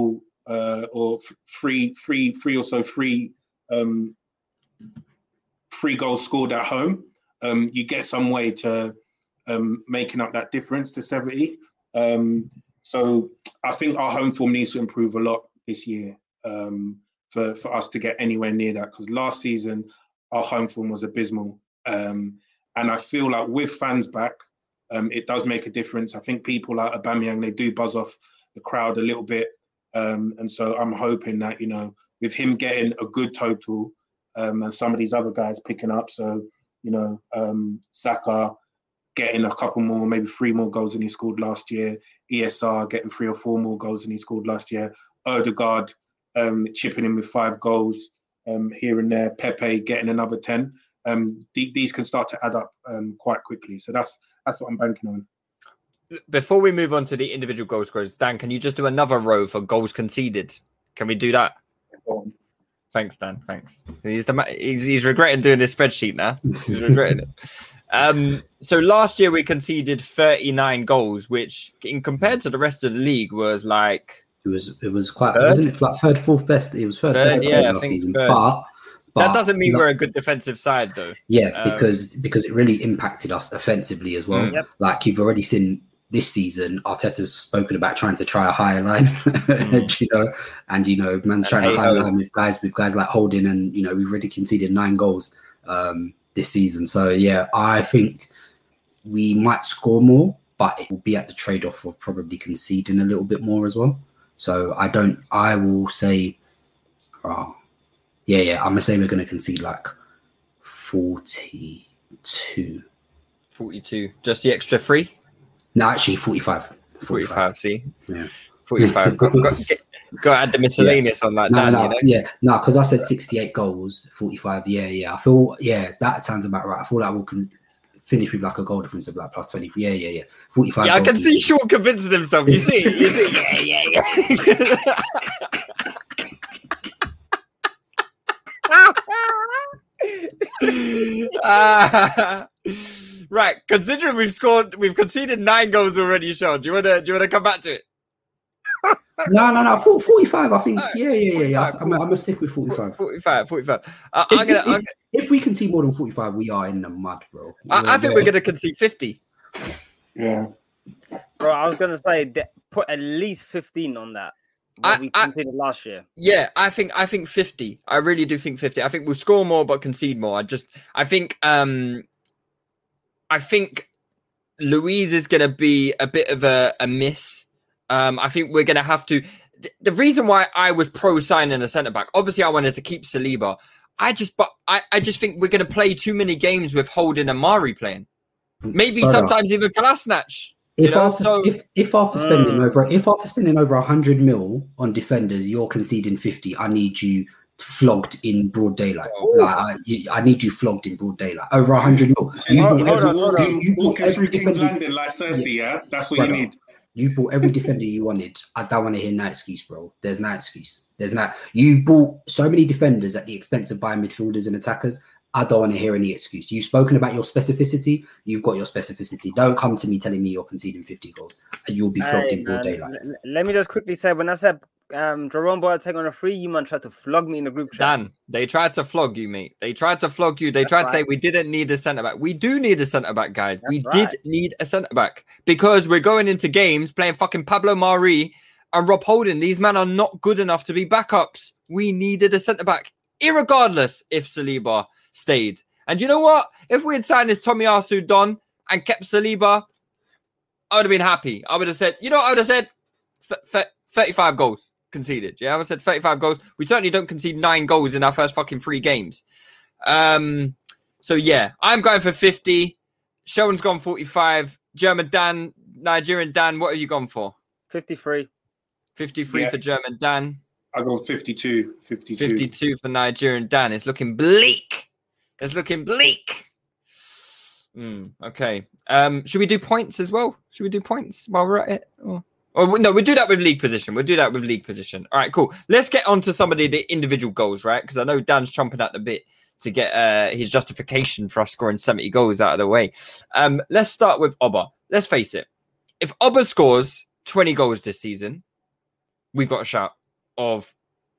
uh, or three, three, three or so free, um, free goals scored at home, um, you get some way to um, making up that difference to seventy. Um, so I think our home form needs to improve a lot this year um, for, for us to get anywhere near that. Because last season, our home form was abysmal. Um, and I feel like with fans back, um, it does make a difference. I think people like Aubameyang, they do buzz off the crowd a little bit. Um, and so I'm hoping that, you know, with him getting a good total um, and some of these other guys picking up, so, you know, um, Saka getting a couple more, maybe three more goals than he scored last year, E S R getting three or four more goals than he scored last year, Odegaard um, chipping in with five goals um, here and there, Pepe getting another ten. Um, th- these can start to add up um, quite quickly. So that's that's what I'm banking on. Before we move on to the individual goal scorers, Dan, can you just do another row for goals conceded? Can we do that? Thanks, Dan. Thanks. He's, the, he's, he's regretting doing this spreadsheet now. He's regretting it. Um, so last year we conceded thirty-nine goals, which in compared to the rest of the league was like... It was it was quite... Third? Wasn't it like third, fourth best? It was third, third best yeah, last season. third. But, but... That doesn't mean like, we're a good defensive side, though. Yeah, um, because because it really impacted us offensively as well. Mm. Yep. Like you've already seen this season, Arteta's spoken about trying to try a higher line, mm. you know, and you know, man's and trying hey, a higher oh. line with guys with guys like Holding, and you know, we've already conceded nine goals um, this season. So yeah, I think we might score more, but it will be at the trade-off of probably conceding a little bit more as well. So I don't. I will say, oh, yeah, yeah. I'm gonna say we're gonna concede like forty-two. forty-two. Just the extra three? No, actually, forty-five. forty-five, forty-five see? Yeah. forty-five. got, got, get, got to add the miscellaneous yeah. on that, no, Dan, no, you know? Yeah, no, because I said sixty-eight goals, forty-five. Yeah, yeah. I feel, yeah, that sounds about right. I feel like we'll con- finish with like a goal difference of like plus twenty. Yeah, yeah, yeah. forty-five Yeah, I can see season. Sean convincing himself. You see? You see? Yeah, yeah, yeah. uh, right, considering we've scored, we've conceded nine goals already, Sean. Do you want to? Do you want to come back to it? No, no, no. forty-five. I think. Right, yeah, yeah, yeah. yeah. forty-five, I'm, I'm gonna stick with forty-five. forty-five, forty-five. Uh, If, I'm gonna. if, I'm if, if we concede more than forty-five, we are in the mud, bro. I, I think we're gonna concede fifty. Yeah. Bro, I was gonna say that put at least fifteen on that. What I- we I- conceded last year. Yeah, I think I think fifty. I really do think fifty. I think we'll score more but concede more. I just I think um I think Louise is gonna be a bit of a, a miss. Um I think we're gonna have to the reason why I was pro signing a centre back, obviously I wanted to keep Saliba. I just but I, I just think we're gonna play too many games with Holding and Mari playing. Maybe Brother. sometimes even Kolasinac. If You know, after so- if, if after spending Mm. over if after spending over a hundred mil on defenders, you're conceding fifty, I need you flogged in broad daylight. Oh. Like I, you, I need you flogged in broad daylight. Over a hundred mil. You Hold- bought hold every, on, hold on. you, you bought Walking every through King's defender. Landing like Cersei, yeah? That's what Brother. you need. You bought every defender you wanted. I don't want to hear no excuse, bro. There's no excuse. There's not. You bought so many defenders at the expense of buying midfielders and attackers. I don't want to hear any excuse. You've spoken about your specificity. You've got your specificity. Don't come to me telling me you're conceding fifty goals and you'll be flogged Hey, in broad man, daylight. l- l- let me just quickly say, when I said um, Jerome Boateng on a free, you man tried to flog me in the group chat. Dan, they tried to flog you, mate. They tried to flog you. They That's tried to right. say we didn't need a centre back. We do need a centre back, guys. we That's right. did need a centre back because we're going into games playing fucking Pablo Mari and Rob Holding. These men are not good enough to be backups. We needed a centre back, irregardless if Saliba stayed. And you know what? If we had signed this Tomiyasu Don and kept Saliba, I would have been happy. I would have said, you know what I would have said? F- f- thirty-five goals conceded. Yeah, I would have said thirty-five goals. We certainly don't concede nine goals in our first fucking three games. Um, so yeah, I'm going for fifty. Sean's gone forty-five. German Dan, Nigerian Dan, what have you gone for? fifty-three. fifty-three Yeah. for German Dan. I go fifty-two. fifty-two. fifty-two for Nigerian Dan. It's looking bleak. It's looking bleak. Mm, okay. Um, should we do points as well? Should we do points while we're at it? Or, or no, we'll do that with league position. We'll do that with league position. All right, cool. Let's get on to some of the, the individual goals, right? Because I know Dan's chomping at the bit to get uh, his justification for us scoring seventy goals out of the way. Um, let's start with Oba. Let's face it. If Oba scores twenty goals this season, we've got a shout. of,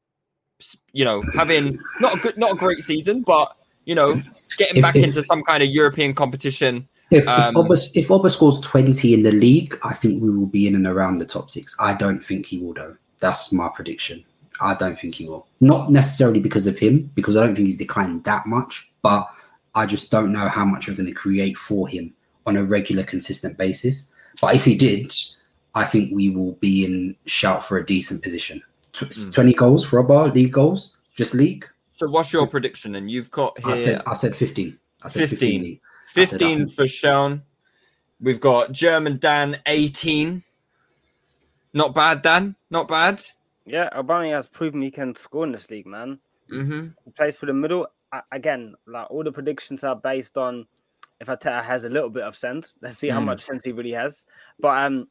you know, having not a good, not a great season, but you know, getting if, back if, into some kind of European competition. If um, if Oba, if Oba scores twenty in the league, I think we will be in and around the top six. I don't think he will, though. That's my prediction. I don't think he will. Not necessarily because of him, because I don't think he's declined that much, but I just don't know how much we're going to create for him on a regular, consistent basis. But if he did, I think we will be in shout for a decent position. Tw- mm. twenty goals for Oba, league goals, just league. So what's your prediction? And you've got here... I said I said fifteen. I said fifteen. fifteen. fifteen for Sean. We've got German Dan, eighteen. Not bad, Dan. Not bad. Yeah, Aubameyang has proven he can score in this league, man. Mm-hmm. He plays for the middle. I, again, like all the predictions are based on if Arteta has a little bit of sense. Let's see mm. how much sense he really has. But um,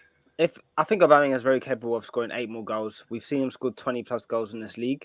if I think Aubameyang is very capable of scoring eight more goals. We've seen him score twenty plus goals in this league.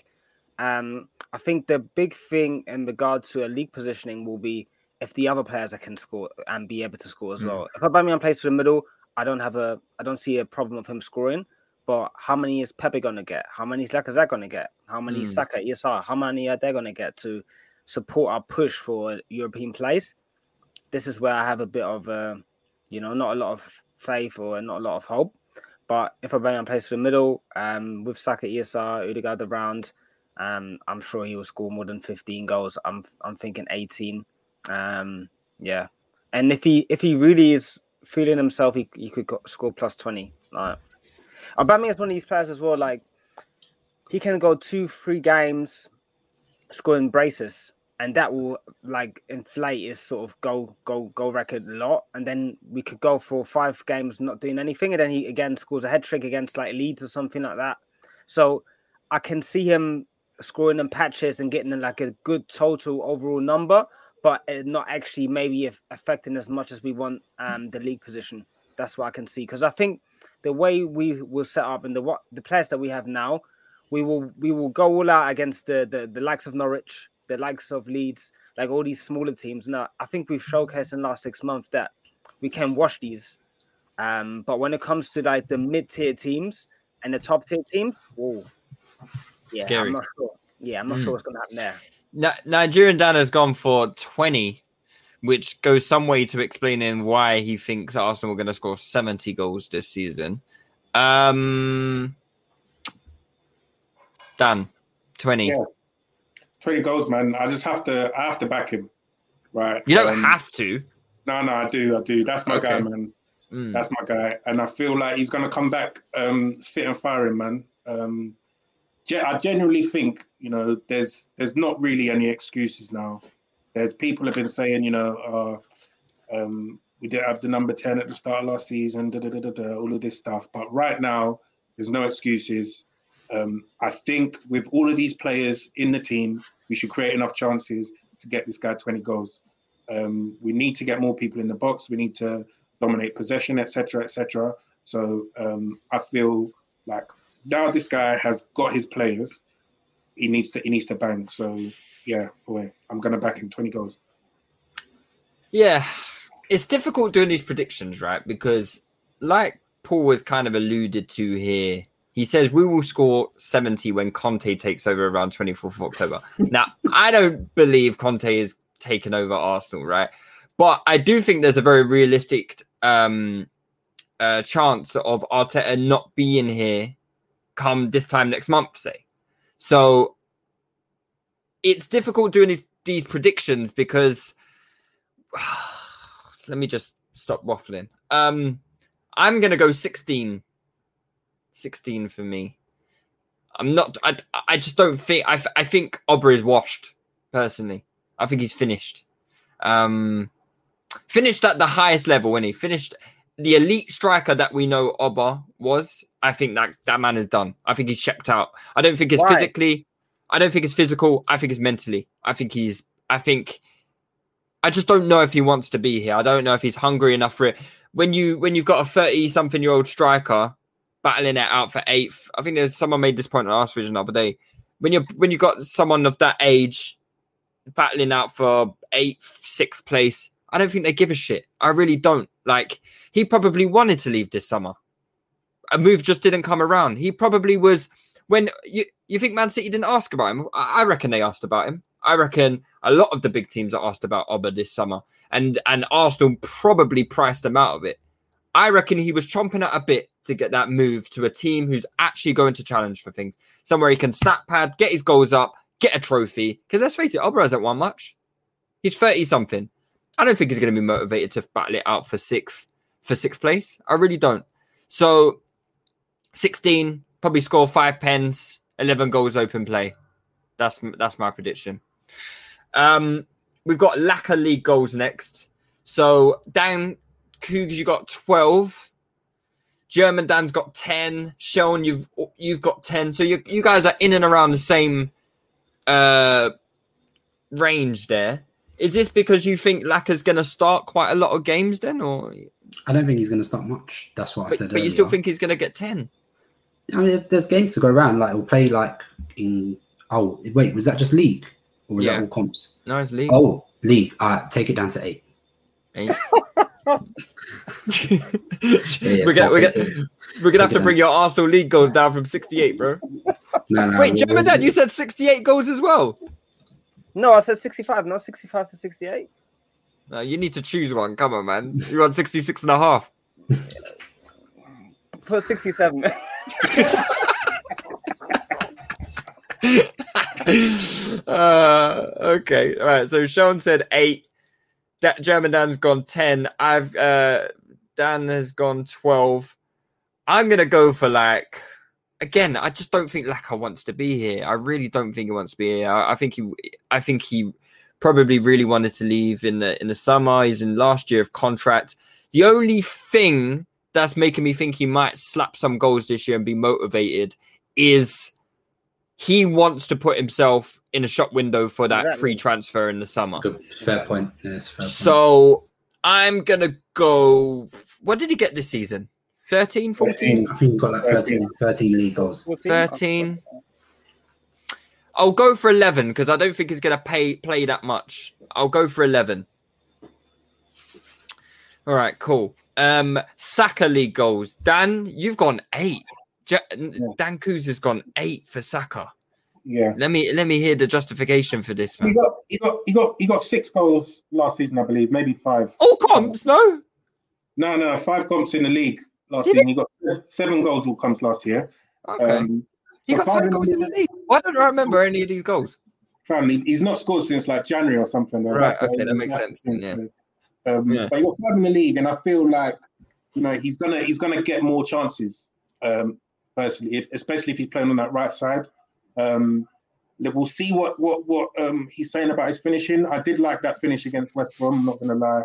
Um, I think the big thing in regard to a league positioning will be if the other players can score and be able to score as mm. well. If Aubameyang plays for the middle, I don't have a, I don't see a problem of him scoring. But how many is Pepe going to get? How many is Lacazette going to get? How many is mm. Saka, E S R? How many are they going to get to support our push for European place? This is where I have a bit of, uh, you know, not a lot of faith or not a lot of hope. But if Aubameyang plays for the middle, um, with Saka, E S R, Odegaard around, um, I'm sure he will score more than fifteen goals. I'm I'm thinking eighteen. Um, yeah, and if he if he really is feeling himself, he he could go, score plus twenty. Like, Aubameyang is one of these players as well. Like he can go two, three games scoring braces, and that will like inflate his sort of goal goal goal record a lot. And then we could go for five games not doing anything, and then he again scores a hat trick against like Leeds or something like that. So I can see him scoring in patches and getting like a good total overall number, but not actually maybe affecting as much as we want um, the league position. That's what I can see, because I think the way we will set up and the what the players that we have now, we will we will go all out against the the, the likes of Norwich, the likes of Leeds, like all these smaller teams. Now, I think we've showcased in the last six months that we can wash these. Um, but when it comes to like the mid-tier teams and the top-tier teams, whoa, yeah, Scary. I'm not sure. Yeah, I'm not mm. sure what's going to happen there. Na- Nigerian Dan has gone for twenty, which goes some way to explaining why he thinks Arsenal are going to score seventy goals this season. Um, Dan, twenty. Yeah. twenty goals, man. I just have to, I have to back him. Right. You don't um, have to. No, no, I do. I do. That's my okay. guy, man. Mm. That's my guy. And I feel like he's going to come back um, fit and firing, man. Um, I genuinely think, you know, there's there's not really any excuses now. There's people have been saying, you know, uh, um, we didn't have the number ten at the start of last season, da, da, da, da, da, all of this stuff. But right now, there's no excuses. Um, I think with all of these players in the team, we should create enough chances to get this guy twenty goals. Um, we need to get more people in the box. We need to dominate possession, et cetera, et cetera. So um, I feel like now this guy has got his players. He needs to he needs to bang. So yeah, boy, I'm gonna back him twenty goals. Yeah, it's difficult doing these predictions, right? Because like Paul has kind of alluded to here, he says we will score seventy when Conte takes over around twenty-fourth of October. Now, I don't believe Conte is taking over Arsenal, right? But I do think there's a very realistic um, uh, chance of Arteta not being here come this time next month, say. So it's difficult doing these, these predictions because let me just stop waffling. Um, I'm going to go sixteen. sixteen for me. I'm not, I, I just don't think, I, I think Oba is washed, personally. I think he's finished. Um, finished at the highest level, when he finished the elite striker that we know Oba was. I think that that man is done. I think he's checked out. I don't think it's Why? physically. I don't think it's physical. I think it's mentally. I think he's. I think. I just don't know if he wants to be here. I don't know if he's hungry enough for it. When you when you've got a thirty-something-year-old striker battling it out for eighth, I think there's someone made this point on Arsenal Vision the other day. When you when you've got someone of that age battling out for eighth, sixth place, I don't think they give a shit. I really don't. Like, he probably wanted to leave this summer. A move just didn't come around. He probably was when you you think Man City didn't ask about him, I, I reckon they asked about him. I reckon a lot of the big teams are asked about Oba this summer, and and Arsenal probably priced him out of it. I reckon he was chomping at a bit to get that move to a team who's actually going to challenge for things, somewhere he can snap pad, get his goals up, get a trophy. Because let's face it, Oba hasn't won much. He's thirty something. I don't think he's going to be motivated to battle it out for sixth for sixth place. I really don't. So sixteen, probably score five pens, eleven goals open play. That's that's my prediction. Um, we've got Laka League goals next. So Dan Cougs, you got twelve. German Dan's got ten. Sean, you've you've got ten. So you you guys are in and around the same uh, range there. Is this because you think Laka's going to start quite a lot of games then, or? I don't think he's going to start much. That's what I but, said But earlier. You still think he's going to get ten? I mean, there's, there's games to go around. Like, we'll play like in... Oh, wait, was that just league? Or was yeah. that all comps? No, it's league. Oh, league. Uh, take it down to eight. Eight. yeah, yeah, we're going we're to we're gonna have to bring your Arsenal league goals down from sixty-eight, bro. no, no, Wait, we'll, German we'll, Dad, you said sixty-eight goals as well? No, I said sixty-five, not sixty-five to sixty-eight. No, you need to choose one. Come on, man. You're on sixty-six and a half. Put sixty-seven. uh, okay. All right. So Sean said eight. Da- German Dan's gone ten. I've uh, Dan has gone twelve. I'm gonna go for like again. I just don't think Laka wants to be here. I really don't think he wants to be here. I, I think he. I think he probably really wanted to leave in the in the summer. He's in last year of contract. The only thing that's making me think he might slap some goals this year and be motivated is he wants to put himself in a shop window for that exactly. free transfer in the summer. Good. Fair point. Yes, fair so point. I'm going to go... What did he get this season? thirteen, fourteen? I think he got like thirteen, thirteen league goals. thirteen. I'll go for eleven because I don't think he's going to pay play that much. I'll go for eleven. All right, cool. Um, Saka league goals. Dan, you've gone eight. Je- yeah. Dan Cougs has gone eight for Saka. Yeah. Let me let me hear the justification for this, man. He got he got he got he got six goals last season, I believe, maybe five. All comps, no? No, no, five comps in the league last Did season. he? He got seven goals all comps last year. Okay. Um, he so got five, five goals in the league. Why don't I remember any of these goals? Family, he's not scored since like January or something. Though. Right. That's okay, the, that makes sense. Then, yeah. Um, yeah. But he got five in the league, and I feel like you know he's gonna he's gonna get more chances. Um, personally, if, especially if he's playing on that right side. Um, we'll see what what what um, he's saying about his finishing. I did like that finish against West Brom. I'm not gonna lie.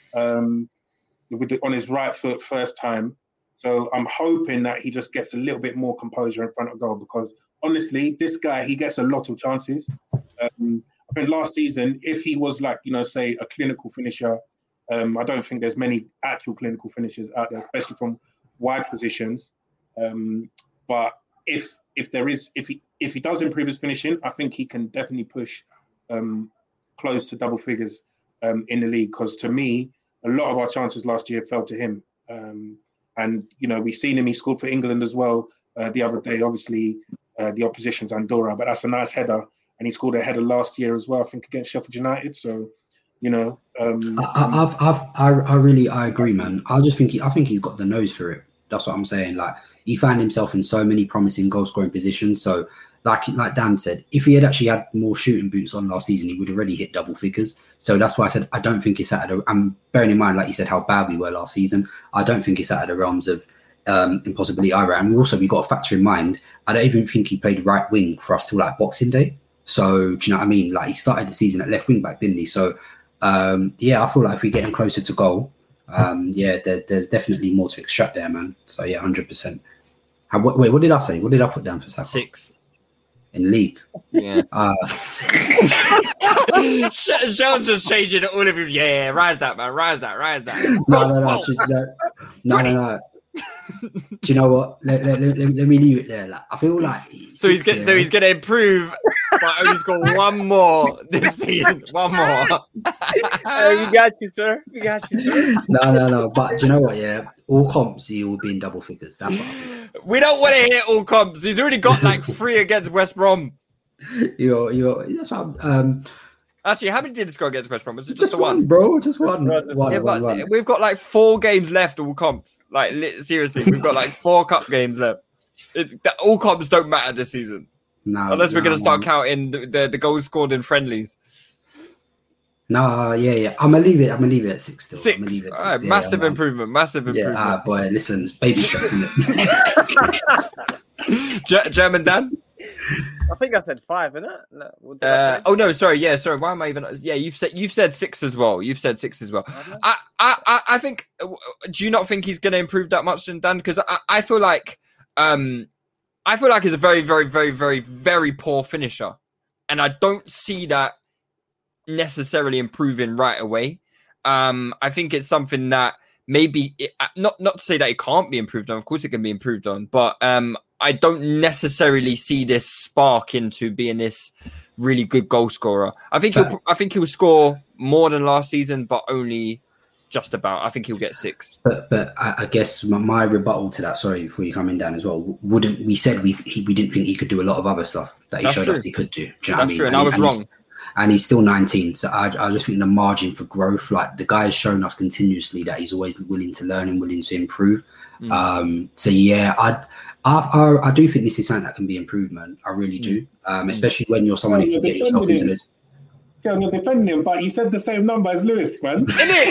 Um, with the, on his right foot first time. So I'm hoping that he just gets a little bit more composure in front of goal because honestly, this guy, he gets a lot of chances. Um, I think last season, if he was like, you know, say a clinical finisher, um, I don't think there's many actual clinical finishers out there, especially from wide positions. Um, but if if there is, if he if he does improve his finishing, I think he can definitely push um, close to double figures um, in the league. Because to me, a lot of our chances last year fell to him. Um, and, you know, we've seen him, he scored for England as well uh, the other day, obviously uh, the opposition's Andorra, but that's a nice header. And he scored a header last year as well, I think, against Sheffield United. So, you know. Um, I, I've, I've, I, I really, I agree, man. I just think, he, I think he's got the nose for it. That's what I'm saying. Like, he found himself in so many promising goal scoring positions. So, like like Dan said, if he had actually had more shooting boots on last season, he would have already hit double figures. So that's why I said I don't think it's out of the... I'm bearing in mind, like you said, how bad we were last season. I don't think it's out of the realms of um, impossibility either. And we also, we got to factor in mind, I don't even think he played right wing for us till like Boxing Day. So, do you know what I mean? Like, he started the season at left wing back, didn't he? So, um, yeah, I feel like if we're getting closer to goal, um, yeah, there, there's definitely more to extract there, man. So, yeah, one hundred percent. How, wait, wait, what did I say? What did I put down for Saka? Six. In league. Yeah. Uh, Sean's just changing all of him. Yeah, rise that, man. Rise that, rise that. No, no, no. no, no, no, no. Do you know what? Let, let, let, let me leave it there. Like, I feel like so he's get, so he's going to improve, but only score one more this season. One more. Hey, we got you, sir. We got you, sir. No, no, no. But do you know what? Yeah, all comps he will be in double figures. That's what I think. We don't want to hear all comps. He's already got like three against West Brom. You're, you're. That's what I'm, um. Actually, how many did he score against West Brom? Was it just, Just the one? one, bro. Just one. one, Yeah, one, but one. we've got like four games left, all comps. Like, li- seriously, we've got like four cup games left. It, the, all comps don't matter this season. No, Unless we're no, going to start man. counting the, the, the goals scored in friendlies. No, yeah, yeah. I'm going to leave it. I'm going to leave it at six still. Six. I'm gonna leave it at All right, six. Yeah, massive man. improvement. Massive Yeah, improvement. ah, boy, listen, it's baby steps, isn't it? Ge- German Dan? I think I said five, innit? No, what did I Uh, say? oh no, sorry. Yeah, sorry. Why am I even? Yeah, you've said you've said six as well. You've said six as well. I, I, I, I think. Do you not think he's going to improve that much, Dan? Because I, I feel like, um, I feel like he's a very, very, very, very, very poor finisher, and I don't see that necessarily improving right away. Um, I think it's something that maybe it, not not to say that it can't be improved on. Of course, it can be improved on, but um. I don't necessarily see this spark into being this really good goal scorer. I think he'll, I think he'll score more than last season, but only just about. I think he'll get six. But but I, I guess my, my rebuttal to that, sorry, before you come in, Dan, as well, wouldn't we said we he, we didn't think he could do a lot of other stuff that he That's showed true. us he could do. Do you know That's what I mean? true, and, and I was and wrong. He's, and he's still nineteen, so I, I just think the margin for growth, like the guy has shown us continuously that he's always willing to learn and willing to improve. Mm. Um, so yeah, I. I, I, I do think this is something that can be improvement. I really do, um, especially when you're someone who can get yourself into this. Yeah, I'm not defending him, but you said the same number as Lewis, man.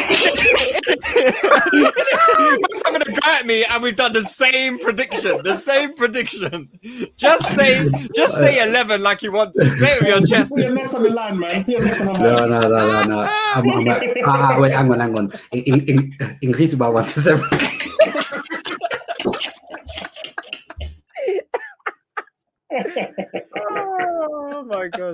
I'm going to go at me, and we've done the same prediction. The same prediction. Just say, just say eleven like you want to. Say it with your chest. You're not on the line, man. You're not on the line. No, no, no, no, no. I'm, I'm, I'm, ah, wait, hang on, hang on. In, in, increase it by one to seven. Oh my god.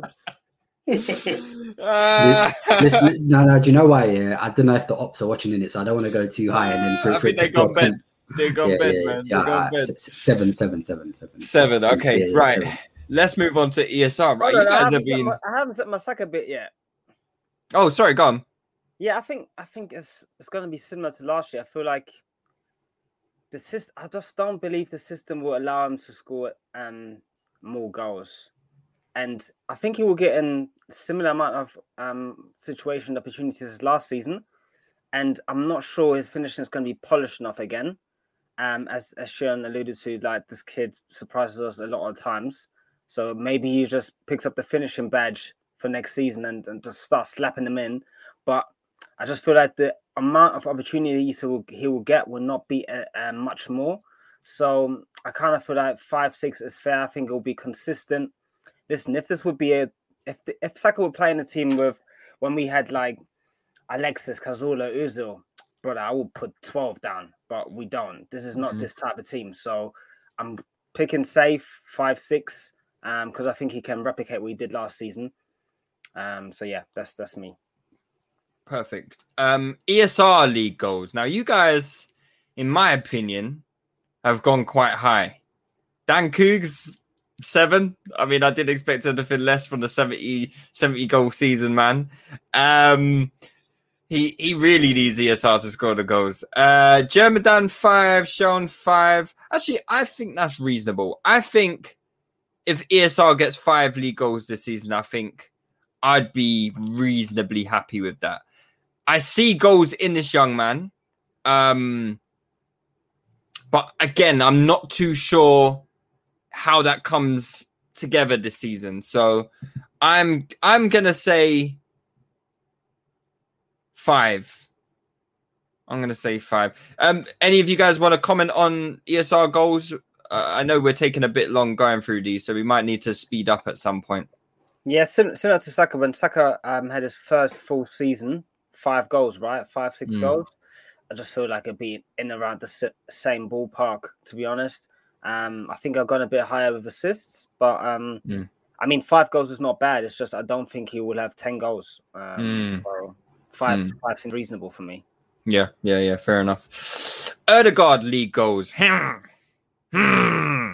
Uh, Listen, no, no. Do you know why? Yeah, I don't know if the ops are watching in it, so I don't want to go too high and then for, I for think it they to got flop. bed. They got Yeah, bed, yeah, man. yeah, They got uh, bed. s- seven, seven, seven, seven. Seven. Okay, Yeah, yeah, right. seven. Let's move on to E S R. Right, Hold you on, I guys have haven't set been. my- I haven't set my Saka bit yet. Oh, sorry, go on. Yeah, I think I think it's it's going to be similar to last year. I feel like the system. I just don't believe the system will allow him to score um more goals, and I think he will get in similar amount of um situation opportunities as last season. And I'm not sure his finishing is going to be polished enough again. Um, as as Sharon alluded to, like this kid surprises us a lot of times. So maybe he just picks up the finishing badge for next season and, and just starts slapping them in. But I just feel like the amount of opportunities he will, he will get will not be uh, uh, much more. So I kind of feel like five, six is fair. I think it will be consistent. Listen, if this would be a, if the, if Saka would play in a team with, when we had like Alexis, Cazorla, Ozil, brother, I will put twelve down, but we don't. This is not mm-hmm. this type of team. So I'm picking safe, five, six, um, because I think he can replicate what he did last season. Um, so yeah, that's that's me. Perfect. Um, E S R league goals. Now, you guys, in my opinion, have gone quite high. Dan Cougs, seven. I mean, I didn't expect anything less from the seventy, seventy goal season, man. Um, he he really needs E S R to score the goals. Uh, German Dan, five. Sean, five. Actually, I think that's reasonable. I think if E S R gets five league goals this season, I think I'd be reasonably happy with that. I see goals in this young man. Um, but again, I'm not too sure how that comes together this season. So I'm I'm gonna say five. I'm gonna say five. Um, any of you guys want to comment on E S R goals? Uh, I know we're taking a bit long going through these, so we might need to speed up at some point. Yeah, sim- similar to Saka, when Saka um, had his first full season, five goals, right? Five, six mm. goals. I just feel like it'd be in around the s- same ballpark, to be honest. Um, I think I've gone a bit higher with assists, but um, mm. I mean, five goals is not bad. It's just I don't think he will have ten goals. Um, mm. So five, mm. five seems reasonable for me. Yeah, yeah, yeah. Fair enough. Ødegaard league goals. Hmm. Hmm.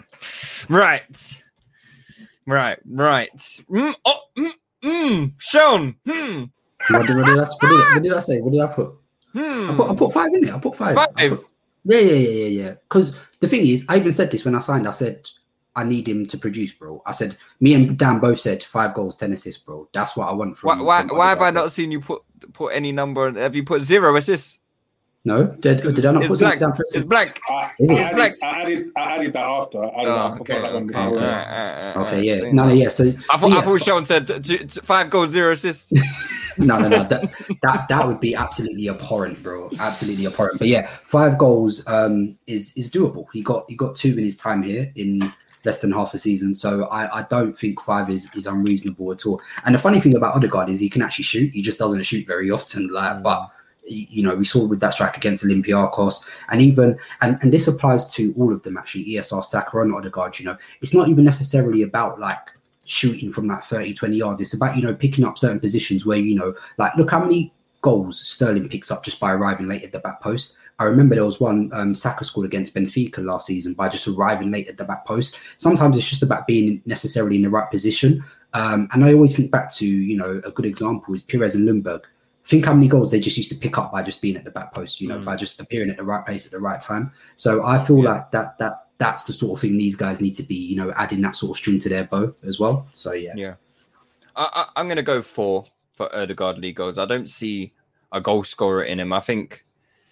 Right. Right, right. Mm, oh, mm, mm. Sean. Hmm. What did, what, did I, what, did, what did I say? What did I put? Hmm. I put, I put five in it. I put five. Five. I put, yeah, yeah, yeah, yeah, yeah. Because the thing is, I even said this when I signed. I said, I need him to produce, bro. I said, me and Dan both said five goals, ten assists, bro. That's what I want from. Why? Why, from why have I bro. not seen you put put any number? Have you put zero assists? No, did, did I not it's put black. down for It's black. I, Is I, it? added, black. I added I added that after. I added Oh, that. I okay, forgot that one okay, before. okay. Uh, uh, uh, Okay, yeah, see. no, no, yeah. So I so thought, yeah. I thought Sean said t- t- five goals, zero assists. no, no, no. That that that would be absolutely abhorrent, bro. Absolutely abhorrent. But yeah, five goals um is is doable. He got he got two in his time here in less than half a season. So I, I don't think five is, is unreasonable at all. And the funny thing about Ødegaard is he can actually shoot. He just doesn't shoot very often. Like, mm. but you know, we saw with that strike against Olympiacos, and even and, and this applies to all of them actually. E S R, Saka, and Ødegaard. You know, it's not even necessarily about like shooting from like thirty, twenty yards. It's about, you know, picking up certain positions where, you know, like look how many goals Sterling picks up just by arriving late at the back post. I remember there was one um, Saka scored against Benfica last season by just arriving late at the back post. Sometimes it's just about being necessarily in the right position. Um, and I always think back to, you know, a good example is Pires and Lundberg. Think how many goals they just used to pick up by just being at the back post, you know, mm. by just appearing at the right place at the right time. So I feel yeah. like that that that's the sort of thing these guys need to be, you know, adding that sort of string to their bow as well. So yeah, yeah. I, I, I'm going to go four for Ødegaard league goals. I don't see a goal scorer in him. I think,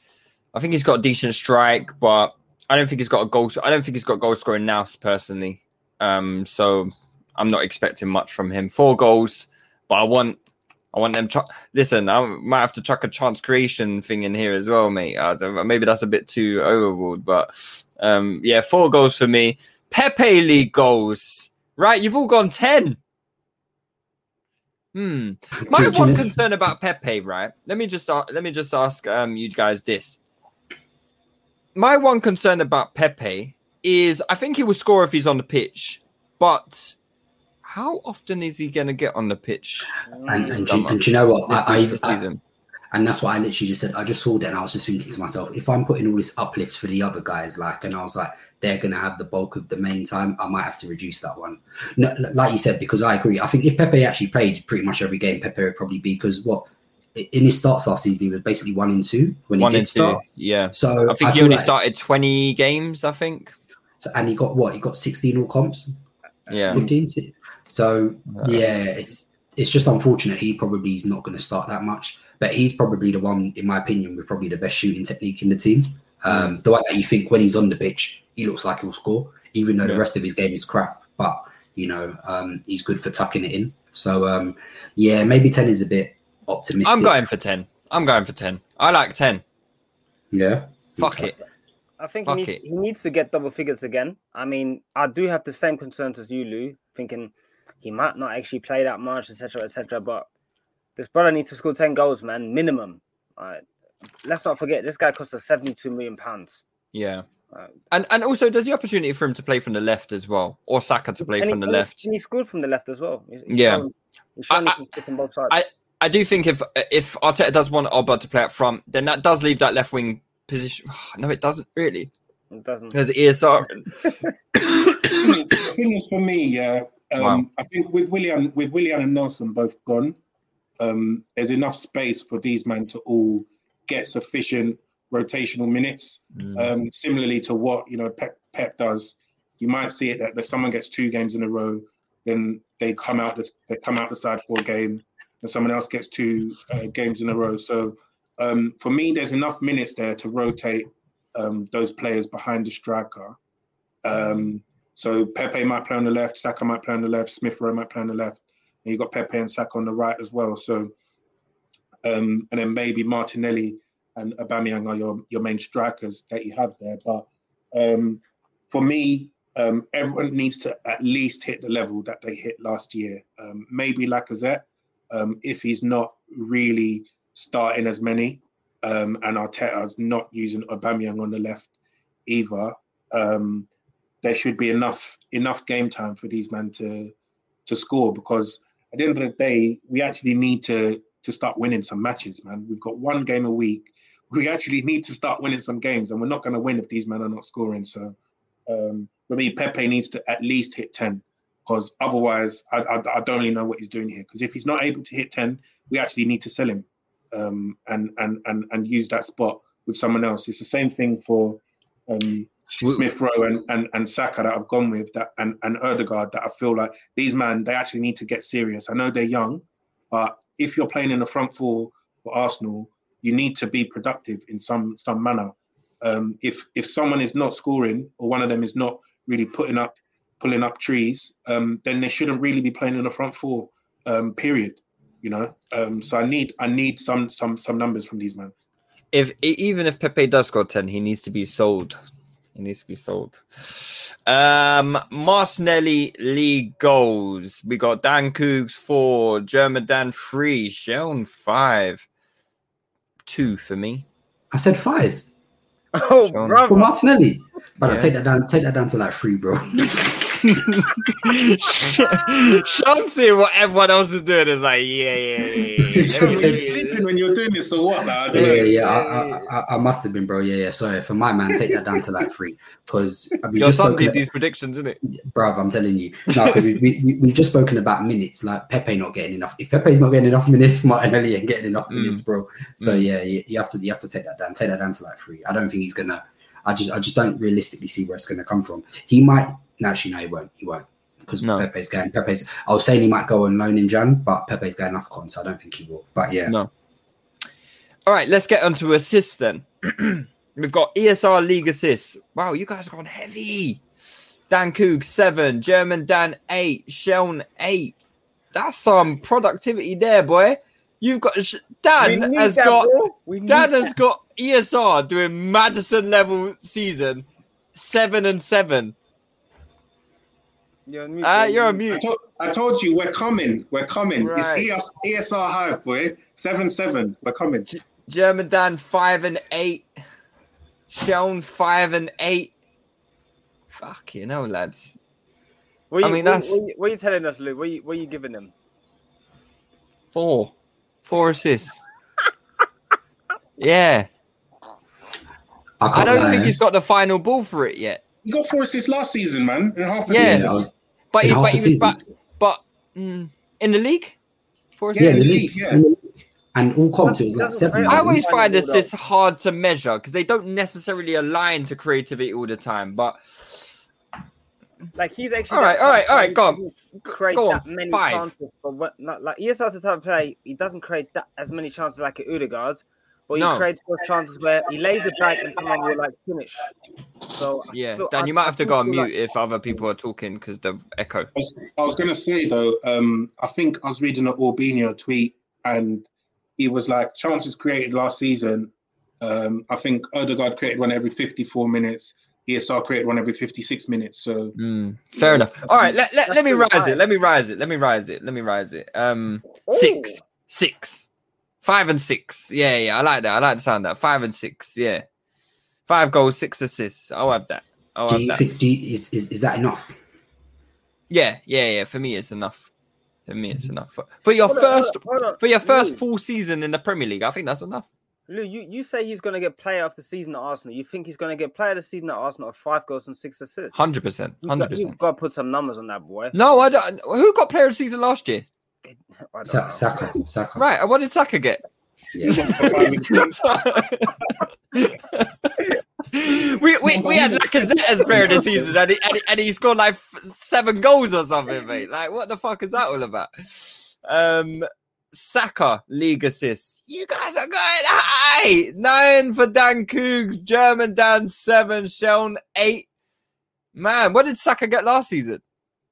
I think he's got a decent strike, but I don't think he's got a goal. I don't think he's got goal scoring now, personally. Um, so I'm not expecting much from him. Four goals, but I want. I want them. Ch- Listen, I might have to chuck a chance creation thing in here as well, mate. Uh, maybe that's a bit too overboard, but um, yeah, four goals for me. Pepe league goals, right? You've all gone ten. Hmm. My one concern about Pepe, right? Let me just uh, let me just ask um, you guys this. My one concern about Pepe is I think he will score if he's on the pitch, but how often is he going to get on the pitch? And, and, do, and do you know what? I, I, I, and that's what I literally just said. I just saw that and I was just thinking to myself, if I'm putting all this uplift for the other guys, like, and I was like, they're going to have the bulk of the main time, I might have to reduce that one. No, like you said, because I agree. I think if Pepe actually played pretty much every game, Pepe would probably be, because what, in his starts last season, he was basically one in two when one he did start. Two, yeah. So I think I he only like, started twenty games, I think. So, and he got what? He got sixteen all comps? Yeah. fifteen? So yeah, it's it's just unfortunate. He probably is not going to start that much, but he's probably the one, in my opinion, with probably the best shooting technique in the team. Um, the one that you think when he's on the pitch, he looks like he'll score, even though yeah. the rest of his game is crap. But you know, um, he's good for tucking it in. So um, yeah, maybe ten is a bit optimistic. I'm going for ten. I'm going for ten. I like ten. Yeah. Fuck it. I think Fuck he needs, it. he needs to get double figures again. I mean, I do have the same concerns as you, Lou, thinking he might not actually play that much, et cetera, et cetera. But this brother needs to score ten goals, man, minimum. All right. Let's not forget, this guy cost us seventy-two million pounds. Yeah. Uh, and and also, there's the opportunity for him to play from the left as well, or Saka to play from he, the left. And he scored from the left as well. He's, he's yeah. Shown, he's shown I, he can from both sides. I, I do think if if Arteta does want Oba to play up front, then that does leave that left wing position. No, it doesn't really. It doesn't. There's E S R. The thing is, for me, yeah, um, wow. I think with Willian, with Willian and Nelson both gone, um, there's enough space for these men to all get sufficient rotational minutes. Mm. Um, similarly to what you know Pep, Pep does, you might see it that, that someone gets two games in a row, then they come out the, they come out the side for a game, and someone else gets two uh, games in a row. So um, for me, there's enough minutes there to rotate um, those players behind the striker. Um, so Pepe might play on the left, Saka might play on the left, Smith Rowe might play on the left, and you got Pepe and Saka on the right as well. So um, and then maybe Martinelli and Aubameyang are your, your main strikers that you have there. But um, for me, um, everyone needs to at least hit the level that they hit last year. Um, maybe Lacazette, um, if he's not really starting as many, um, and Arteta's not using Aubameyang on the left either, um, there should be enough enough game time for these men to to score, because at the end of the day, we actually need to to start winning some matches, man. We've got one game a week. we actually need to start winning some games, and we're not going to win if these men are not scoring. So um, for me, Pepe needs to at least hit ten, because otherwise I, I, I don't really know what he's doing here. Because if he's not able to hit ten, we actually need to sell him um, and, and, and, and use that spot with someone else. It's the same thing for um, Smith Rowe and, and, and Saka that I've gone with, that and, and Ødegaard, that I feel like these men, they actually need to get serious. I know they're young, but if you're playing in the front four for Arsenal, you need to be productive in some some manner. Um, if if someone is not scoring, or one of them is not really putting up, pulling up trees, um, then they shouldn't really be playing in the front four. Um, period. You know. Um, so I need I need some some some numbers from these men. If even if Pepe does score ten, he needs to be sold. He needs to be sold. Um, Martinelli league goals. We got Dan Cougs four, German Dan three, Sheln five, two for me. I said five. Oh, Sean. brother. For Martinelli. But Yeah. I'll take that down. Take that down to like three, bro. Sean seeing what everyone else is doing is like, yeah, yeah, yeah. So yeah. were you sleeping when you were doing this, or what? Like, I don't Yeah, know. yeah, yeah. I, I, I, I must have been, bro. Yeah, yeah. Sorry for my man. Take that down to like three, because I mean, Your just son spoken, did these predictions, isn't it? bruv. I'm telling you, no, because we, we, we we've just spoken about minutes. Like Pepe not getting enough. If Pepe's not getting enough minutes, Martinelli ain't getting enough Mm. minutes, bro. So Mm. yeah, you, you have to you have to take that down. Take that down to like three. I don't think he's gonna. I just I just don't realistically see where it's gonna come from. He might. No, actually, no, he won't. He won't. Because No. Pepe's going. Pepe's. I was saying he might go on loan in Jan, but Pepe's going off con, so I don't think he will. But yeah, No. All right, let's get onto assists then. We've got E S R League assists. Wow, you guys are gone heavy. Dan Coog seven, German Dan eight, Sheln eight. That's some productivity there, boy. You've got Sh- We Dan need has that, got bro. We need Dan that. has got E S R doing Madison level season seven and seven. You're on mute, Ah, bro. you're on I mute. told, I told you we're coming. We're coming. Right. It's E S, E S R Hive, boy. Seven seven. We're coming. German Dan five and eight, Sheln five and eight. Fucking hell, lads. What I you- mean, what- that's- what you- what are you telling us, Lou? What are you, what are you giving them? Four. Four assists. Yeah. I, I can't don't lie. think he's got the final ball for it yet. He got four assists last season, man. In half a Yeah. season. I was- But In he, half but a he was season. back. But mm, in the league? Four Yeah, yeah, assists? the the league. league, yeah. And all comps, it was like Doesn't seven. rate I Yeah, always he's find finding all assists hard to measure because they don't necessarily align to creativity all the time. But Like he's actually all right, that all right, type all of right, player go who on. doesn't create Go that on, many five. chances. But what, not like E S R's the type of player, he doesn't create that as many chances like an Ødegaard, but he No. creates those chances where he lays it back and someone will like finish. So I Yeah, feel- Dan, I- you might I have to do go on feel mute like- if other people are talking because the echo. I was, I was going to say, though, um, I think I was reading an Orbinho tweet, and he was like, chances created last season. Um, I think Ødegaard created one every fifty-four minutes. E S R created one every fifty-six minutes. So Mm, fair enough. All right, let, let, That's let me pretty rise high. it. Let me rise it. Let me rise it. Let me rise it. Um, six, six, five and six. Yeah, yeah. I like that. I like the sound of that. Five and six. Yeah, five goals, six assists. I'll have that. I'll Do have you that. think? Do you, is, is is that enough? Yeah, yeah, yeah. For me, it's enough. For me, it's enough. For, for your Hold on, first, hold on, hold on. for your first Lou, full season in the Premier League, I think that's enough. Lou, you, you say he's going to get player of the season at Arsenal. You think he's going to get player of the season at Arsenal of five goals and six assists? Hundred percent. You've Hundred got- You've percent. got to put some numbers on that, boy. No, I don't. Who got player of the season last year? I don't Sa- know. Saka, Saka. Right. And what did Saka get? Yeah. we, we we had Lacazette as player of the season, and he, and, he, and he scored like f- seven goals or something, mate. Like, what the fuck is that all about? Um, Saka league assists. You guys are going high. Nine for Dan Cougs, German Dan seven, Sheln eight. Man, what did Saka get last season?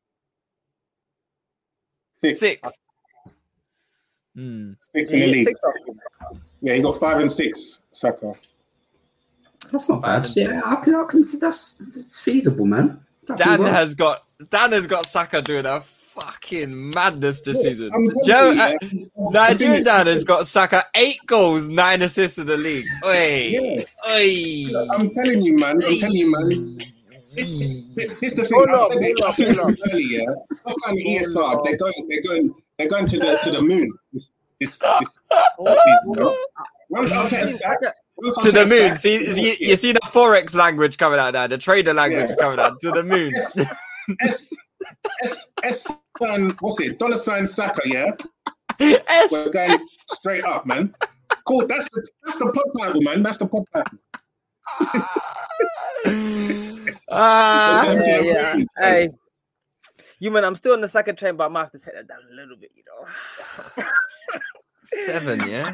six, Six. Hmm. six in the Yeah, league. six off. Yeah, he got five and six. Saka. That's not bad. Yeah, I can. I can see that's it's feasible, man. That'd be Dan right. has got Dan has got Saka doing a fucking madness this season. I'm telling Joe, you, uh, yeah. Nigerian Dan has got Saka eight goals, nine assists in the league. Oi, Yeah. oi. I'm telling you, man. I'm telling you, man. This, this, this the thing. Hold I on, said it, hold I on, said it hold on. earlier. Stop kind of E S R. Hold on. They're going. They're going. They're going to the to the moon. This, this, this, Hold on, hold on. Once Arteta's sacked, once To the Arteta's moon. sacked, See, see, you see the forex language coming out now, the trader language Yeah. coming out. To the moon. S, S, S, sign, what's it? Dollar sign Saka, yeah? S- We're going straight up, man. Cool, that's the that's the pod title, man. That's the pod title. Ah. Welcome to Yeah, the yeah. moon, Hey, guys. you man, I'm still in the second train, but I might have to take that down a little bit, you know. Seven, yeah.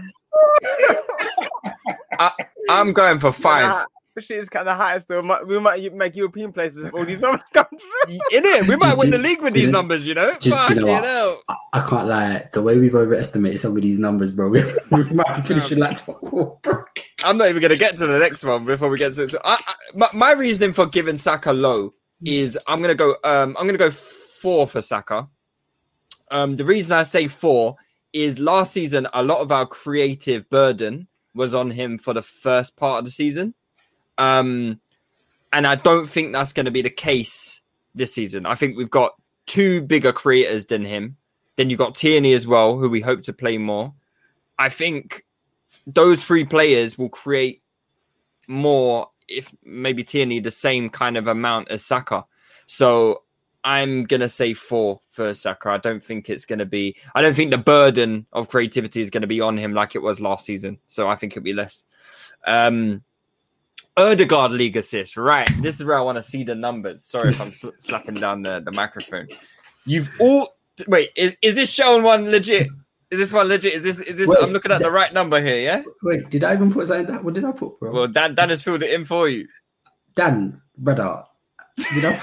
I, I'm going for five. Shit is kind of high still. Might- We might make European places if all these numbers come true. In it, we might win the league with these Yeah. numbers, you know. Do you- Fuck you know you what? know. I, I can't lie. The way we've overestimated some of these numbers, bro, we, we might be finishing like top four, bro. I'm not even going to get to the next one before we get to. So I, I, my, my reasoning for giving Saka low is I'm going to go. Um, I'm going to go four for Saka. Um, the reason I say four is last season a lot of our creative burden was on him for the first part of the season, um, and I don't think that's going to be the case this season. I think we've got two bigger creators than him. Then you've got Tierney as well, who we hope to play more. I think those three players will create more, if maybe Tierney, the same kind of amount as Saka. So I'm going to say four for Saka. I don't think it's going to be, I don't think the burden of creativity is going to be on him like it was last season. So I think it'll be less. Um, Ødegaard league assist. Right. This is where I want to see the numbers. Sorry if I'm sl- slapping down the, the microphone. You've all, wait, is, is this shown one legit? Is this one legit? Is this, is this, Wait, I'm looking at the that- right number here, yeah? Wait, did I even put something down? What did I put, bro? Well, Dan, Dan has filled it in for you. Dan, brother, you know?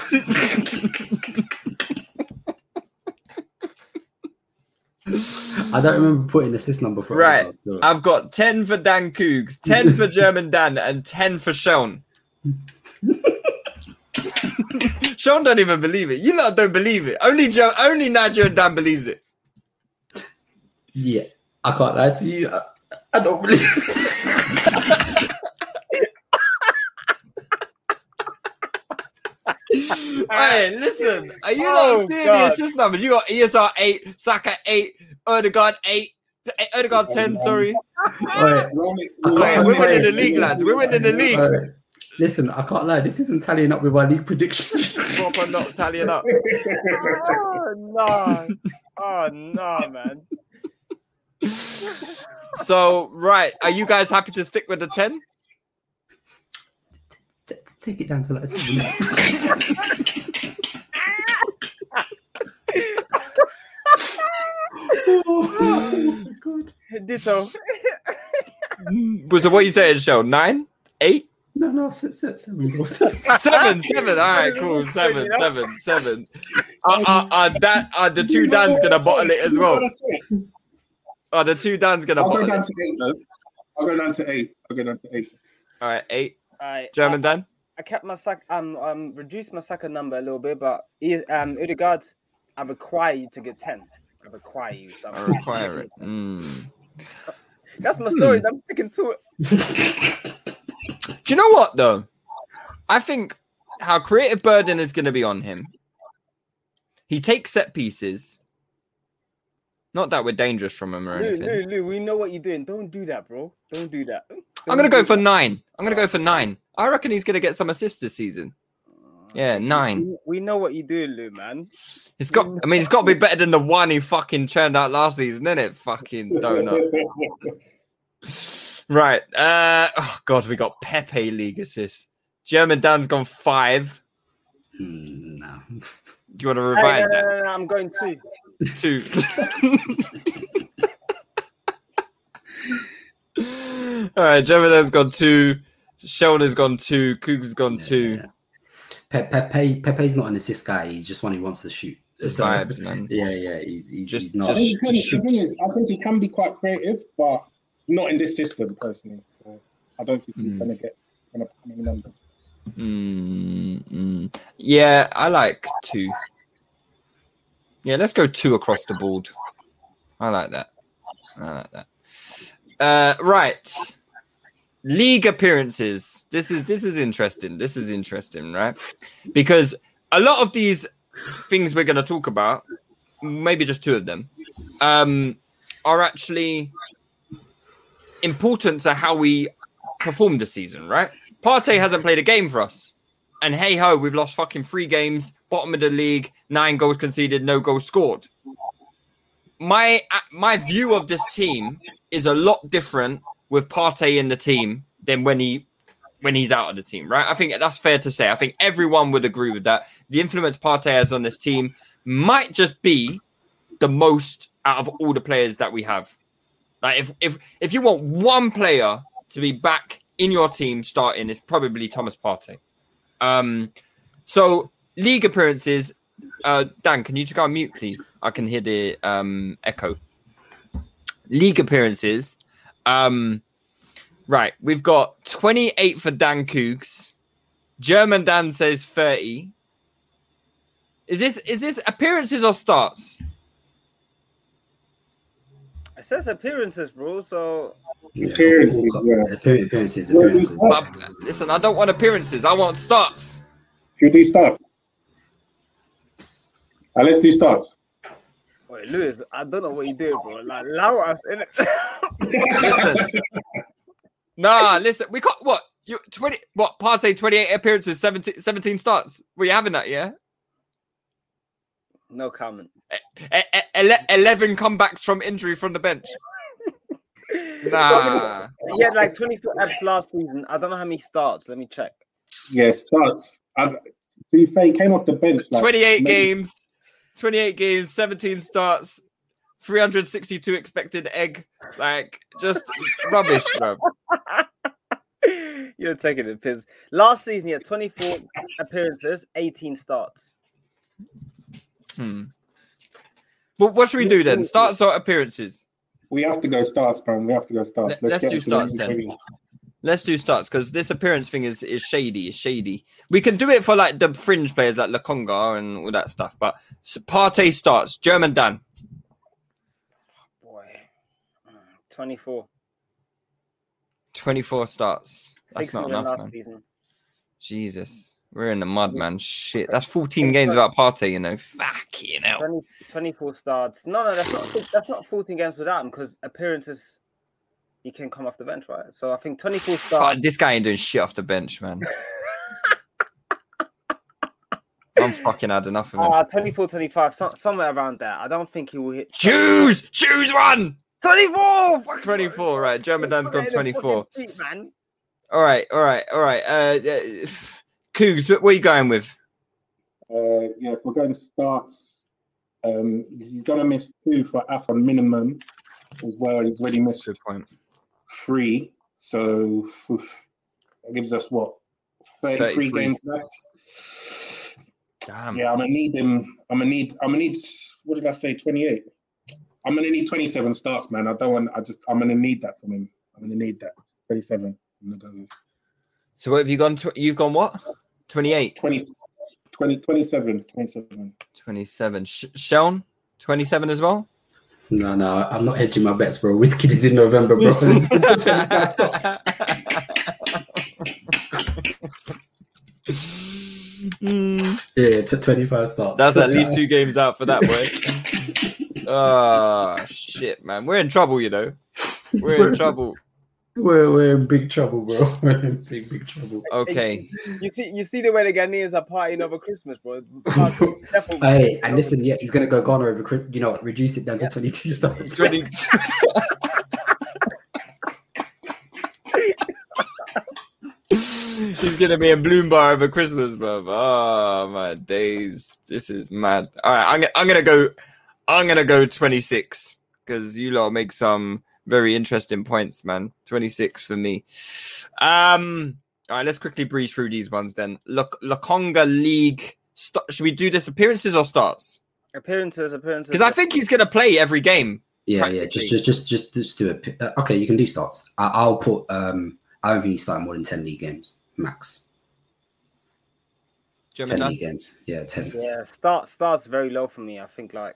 I don't remember putting assist number for Right. Ødegaard still. I've got ten for Dan Cougs, ten for German Dan, and ten for Sean. Sean don't even believe it. You lot don't believe it. Only Joe, only Nigel and Dan believes it. Yeah, I can't lie to you. I, I don't believe it. Hey, listen, are you Oh, not seeing God. the assist numbers? You got E S R eight, Saka eight, Ødegaard eight, Ødegaard ten. Sorry, Wait, Roll it- I roll can't- it- we're winning the Listen, league, lads. We're winning the league. Alright. Listen, I can't lie. This isn't tallying up with our league prediction. Proper not tallying up. Oh no! Oh no, man! So, right, are you guys happy to stick with the ten? T- t- Take it down to like seven. Oh, God. Ditto. Was it what you said, Sean? Nine, eight. No, no, sit, sit, seven, bro. Seven, seven. All right, cool. Seven, seven, seven. Uh, uh, uh, that, uh, the two Dan's gonna bottle it as well. Uh, the two Dan's gonna I'll go bottle down it. to eight, though. I'll go down to eight. I'll go down to eight. All right, eight. I, German I, Dan. I kept my sack. Um, um, reduced my second number a little bit, but he, um, Ødegaard, I require you to get ten. I require you. So I require it. Mm. That's my story. Hmm. I'm sticking to it. Do you know what though? I think how creative burden is going to be on him. He takes set pieces. Not that we're dangerous from him or Lou, anything. Lou, Lou, we know what you're doing. Don't do that, bro. Don't do that. I'm going to go for nine. I'm going to go for nine. I reckon he's going to get some assists this season. Yeah, nine. We, we know what you're doing, Lou, man. It's got. I mean, it's got to be better than the one he fucking churned out last season, isn't it? Fucking donut. Right. Uh. Oh God, we got Pepe league assist. German Dan's gone five. Mm, no. Do you want to Hey, revise no, no, that? no, no, I'm going two. Two. All right. German Dan's gone two. Sean has gone two. Cook has gone two. Yeah. Pe- Pepe, Pepe's not an assist guy. He's just one who wants to shoot. So, Vibes, man. Yeah, yeah. He's, he's, Just- he's not. I think, he can, Just the thing is, I think he can be quite creative, but not in this system, personally. So I don't think he's Mm. going to get going to put any number. Mm, mm. Yeah, I like two. Yeah, let's go two across the board. I like that. I like that. Uh, right. League appearances. This is this is interesting. This is interesting, right? Because a lot of these things we're going to talk about, maybe just two of them, um, are actually important to how we performed this season, right? Partey hasn't played a game for us. And hey ho, we've lost fucking three games, bottom of the league, nine goals conceded, no goals scored. My my view of this team is a lot different with Partey in the team than when he when he's out of the team, right? I think that's fair to say. I think everyone would agree with that. The influence Partey has on this team might just be the most out of all the players that we have. Like if if if you want one player to be back in your team starting, it's probably Thomas Partey. Um, so league appearances. Uh, Dan, can you just go on mute, please? I can hear the um echo. League appearances. Um, right, we've got twenty-eight for Dan Cougs. German Dan says thirty. Is this is this appearances or starts? It says appearances, bro. So Yeah, Appearances, all- all- yeah. appear- appearances, appearances. But, listen, I don't want appearances. I want starts. Should we do starts? Uh, let's do starts. wait, Lewis, I don't know what you do, bro. Like allow us in it. Listen. Nah, listen. We got what? You twenty what Partey twenty-eight appearances, seventeen, seventeen starts. Were you having that, yeah? No comment. E- e- ele- eleven comebacks from injury from the bench. Nah. He had like twenty-four apps last season. I don't know how many starts. Let me check. Yeah, starts. I, to be fair, he came off the bench. Like, twenty-eight maybe- games, twenty-eight games, seventeen starts, three hundred sixty-two expected egg. Like, just rubbish, bro. You're taking the piss. Last season, he had twenty-four appearances, eighteen starts. Hmm. Well, what should we do then? Starts or appearances? We have to go starts, man. We have to go starts. Let- let's get do into starts the then. heavy. Let's do starts because this appearance thing is, is shady. It's shady. We can do it for like the fringe players like Lakonga and all that stuff. But Partey starts. German Dan. Boy, twenty-four. twenty-four starts. That's Six not million enough, last man. season. Jesus. We're in the mud, man. Shit. That's fourteen games without Partey, you know. Fucking hell. twenty, twenty-four starts. No, no, that's not. That's not fourteen games without him because appearances. He can come off the bench, right? So I think twenty-four starts. Fuck, this guy ain't doing shit off the bench, man. I'm fucking had enough of him. Uh, twenty-four, twenty-five, so, somewhere around there. I don't think he will hit. Choose! Choose one! twenty-four! twenty-four, right. German Dan's Put it gone in the twenty-four. fucking seat, man. All right, all right, all right. Uh, uh, Cougs, what are you going with? Uh, yeah, if we're going starts, um, he's gonna miss two for Afon minimum as well. He's already missed Good point. three, so oof, that gives us what thirty-three, thirty-three. games left. Damn. Yeah, I'm gonna need him. I'm gonna need. I'm gonna need. What did I say? twenty-eight. I'm gonna need twenty-seven starts, man. I don't want. I just. I'm gonna need that from him. I'm gonna need that. twenty-seven. I'm gonna go with So what have you gone? Tw- you've gone what? twenty-eight. twenty, twenty, twenty-seven. twenty-seven. twenty-seven. Sh- Sean? twenty-seven as well? No, no, I'm not hedging my bets, bro. Whiskey is in November, bro. Yeah, t- twenty-five starts. That's at least two games out for that, boy. Oh, shit, man. We're in trouble, you know. We're in trouble. We're, we're in big trouble, bro. We're in big, big trouble. Okay. You see, you see the way the Ghanaians are partying over Christmas, bro. Definitely- Hey, and listen, yeah, he's gonna go Ghana over, Chris- you know, reduce it down to Yeah. twenty-two starts. twenty He's gonna be in Bloom Bar over Christmas, bro. Oh my days, this is mad. All right, I'm gonna, I'm gonna go, I'm gonna go twenty-six because you lot make some very interesting points, man. twenty-six for me. Um, all right, let's quickly breeze through these ones then. Look, Lakonga League. St- should we do this appearances or starts? Appearances, appearances. Because I think he's gonna play every game. Yeah, yeah, just, just, just, just, just do it. Uh, okay, you can do starts. I, I'll put. Um, I don't think he's starting more than ten league games max. German ten Dan? league games. Yeah, ten. Yeah, start starts very low for me. I think like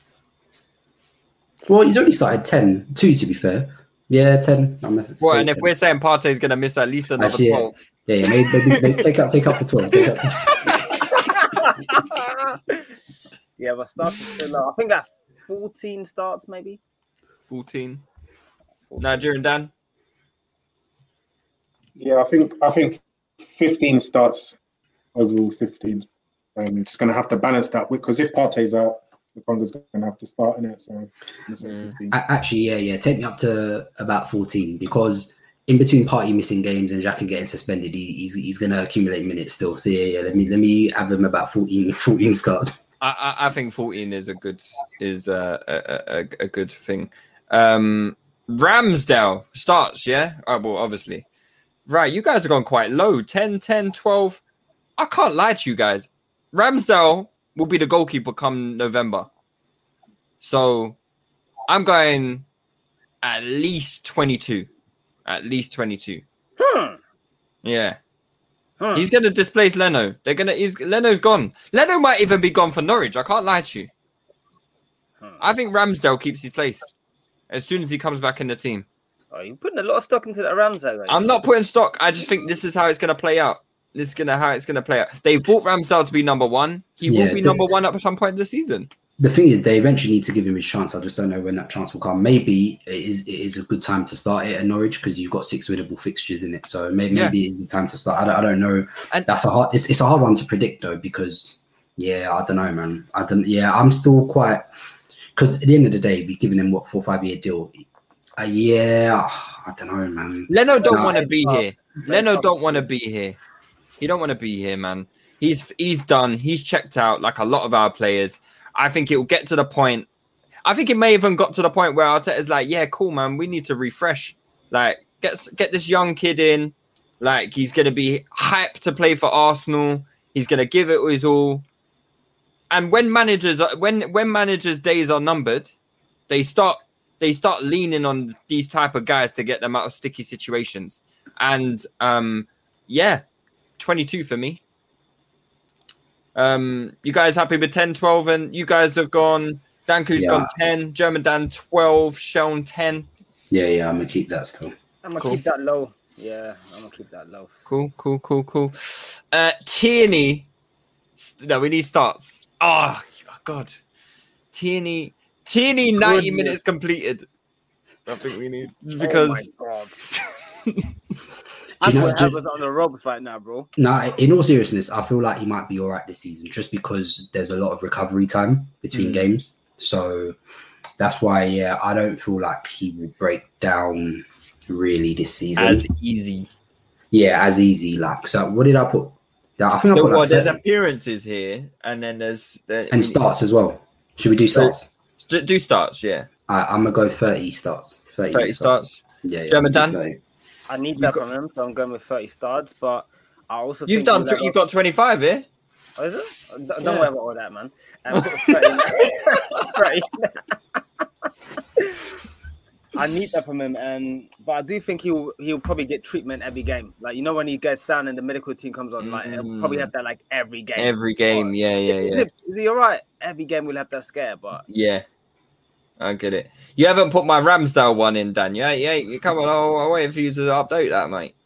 Well, he's only started ten. Two, to be fair. Yeah, ten. I'm gonna Well, say and if ten. we're saying Partey's gonna miss at least another Actually, yeah. twelve. Yeah, yeah, maybe, maybe, maybe take up, take up to twelve. Take up to yeah, but starts is still low. I think like fourteen starts maybe. fourteen. Nigerian Dan? Yeah, I think I think fifteen starts overall. fifteen. I'm just going to have to balance that because if Partey's out, Lokonga's going to have to start in it. So I'm gonna say fifteen. Actually, yeah, yeah. Take me up to about fourteen because in between Partey missing games and Xhaka getting suspended, he, he's he's going to accumulate minutes still. So yeah, yeah. Let me let me have him about fourteen, fourteen starts. I, I think fourteen is a good is a a, a, a good thing. Um, Ramsdale starts, yeah. Oh, well, obviously, right. You guys have gone quite low. ten, ten, twelve. I can't lie to you guys. Ramsdale will be the goalkeeper come November. So I'm going at least twenty-two. At least twenty-two. Hmm. Yeah. Hmm. He's going to displace Leno. They're going to. He's Leno's gone. Leno might even be gone for Norwich. I can't lie to you. Hmm. I think Ramsdale keeps his place as soon as he comes back in the team. Oh, you're putting a lot of stock into that Ramsdale. Right? I'm not putting stock. I just think this is how it's going to play out. This is gonna how it's going to play out. They bought Ramsdale to be number one. He Yeah, will be the- number one at some point in the season. The thing is, they eventually need to give him his chance. I just don't know when that chance will come. Maybe it is it is a good time to start it at Norwich because you've got six winnable fixtures in it. So maybe Yeah. maybe it is the time to start. I don't, I don't know. And- That's a hard. It's, it's a hard one to predict though because yeah, I don't know, man. I don't. Yeah, I'm still quite because at the end of the day, we're giving him what four five year deal. Uh, yeah, I don't know, man. Leno don't No, want to be tough. here. Leno don't want to be here. He don't want to be here, man. He's he's done. He's checked out like a lot of our players. I think it will get to the point. I think it may even got to the point where Arteta's like, yeah, cool, man. We need to refresh. Like, get get this young kid in. Like, he's gonna be hyped to play for Arsenal. He's gonna give it his all. And when managers when when managers' days are numbered, they start they start leaning on these type of guys to get them out of sticky situations. And um, yeah, twenty-two for me. Um, you guys happy with ten, twelve? And you guys have gone, Danku's Yeah. gone ten, German Dan twelve, Sean ten. Yeah, yeah, I'm gonna keep that still. I'm gonna Cool. keep that low. Yeah, I'm gonna keep that low. Cool, cool, cool, cool. Uh, Tierney. No, we need starts. Oh, God. Tierney. Tierney, ninety Goodness. minutes completed. I think we need. Oh Because my God. Do I'm you know- putting do- Havertz on the ropes right now, bro. No, in all seriousness, I feel like he might be all right this season just because there's a lot of recovery time between Mm. games. So that's why, yeah, I don't feel like he will break down really this season. as easy. yeah, as easy. Like, so what did I put? I think I So put what, like there's thirty. appearances here, and then there's... there- And we- starts as well. Should we do starts? Do do starts, yeah. I, I'm gonna go thirty starts. thirty, thirty starts. Yeah, yeah. German I'll do Dan? thirty. I need You've that got- from him, so I'm going with thirty starts. But I also You've think done. we'll let Tw- you've off- got twenty-five here. Oh, is it? Don't Yeah. worry about all that, man. And put thirty. thirty. I need that from him, and but I do think he'll he'll probably get treatment every game. Like, you know, when he gets down and the medical team comes on, like he'll probably have that like every game. Every game, But yeah, yeah, is, yeah. It, is he all right? Every game we'll have that scare, but Yeah, I get it. You haven't put my Ramsdale one in, Dan. Yeah, yeah. You come on. I'll, I'll wait for you to update that, mate.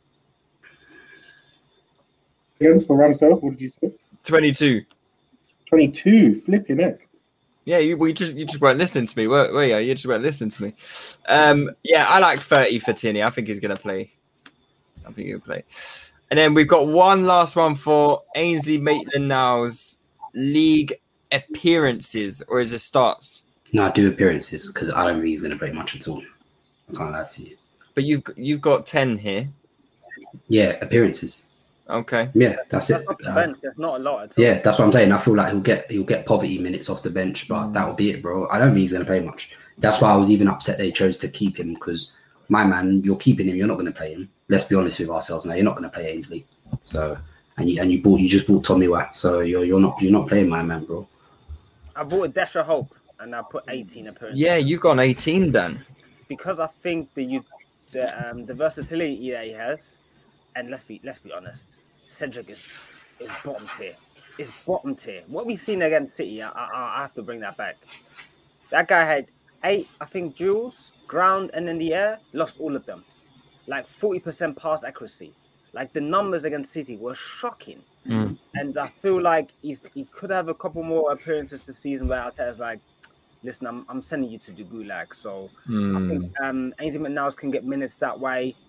Again for Ramsdale, what did you say? Twenty-two. twenty-two. Flipping heck. Yeah, you we just you just weren't listening to me, were, were you? You just weren't listening to me. Um, yeah, I like thirty for Tierney. I think he's gonna play. I think he'll play. And then we've got one last one for Ainsley Maitland-Niles league appearances, or is it starts? No, I do appearances because I don't think he's gonna play much at all. I can't lie to you. But you've you've got ten here. Yeah, appearances. Okay. Yeah, that's it. that's off the Uh, bench. There's not a lot at all. Yeah, that's what I'm saying. I feel like he'll get he'll get poverty minutes off the bench, but that'll be it, bro. I don't think he's going to play much. That's why I was even upset they chose to keep him because my man, you're keeping him. You're not going to play him. Let's be honest with ourselves now. You're not going to play Ainsley. So and you and you bought you just bought Tommy Watt. So you're you're not you're not playing my man, bro. I bought a Desha Hope and I put eighteen appearances. Yeah, you've got eighteen, Dan. Because I think the you the um the versatility that he has, and let's be let's be honest, Cedric is is bottom tier. It's bottom tier. What we've seen against City, I, I, I have to bring that back. That guy had eight, I think, duels, ground and in the air, lost all of them. Like forty percent pass accuracy. Like the numbers against City were shocking. Mm. And I feel like he's he could have a couple more appearances this season where Arteta's like, listen, I'm I'm sending you to the gulag. So I Mm. think um Ainsley McNiles can get minutes that way.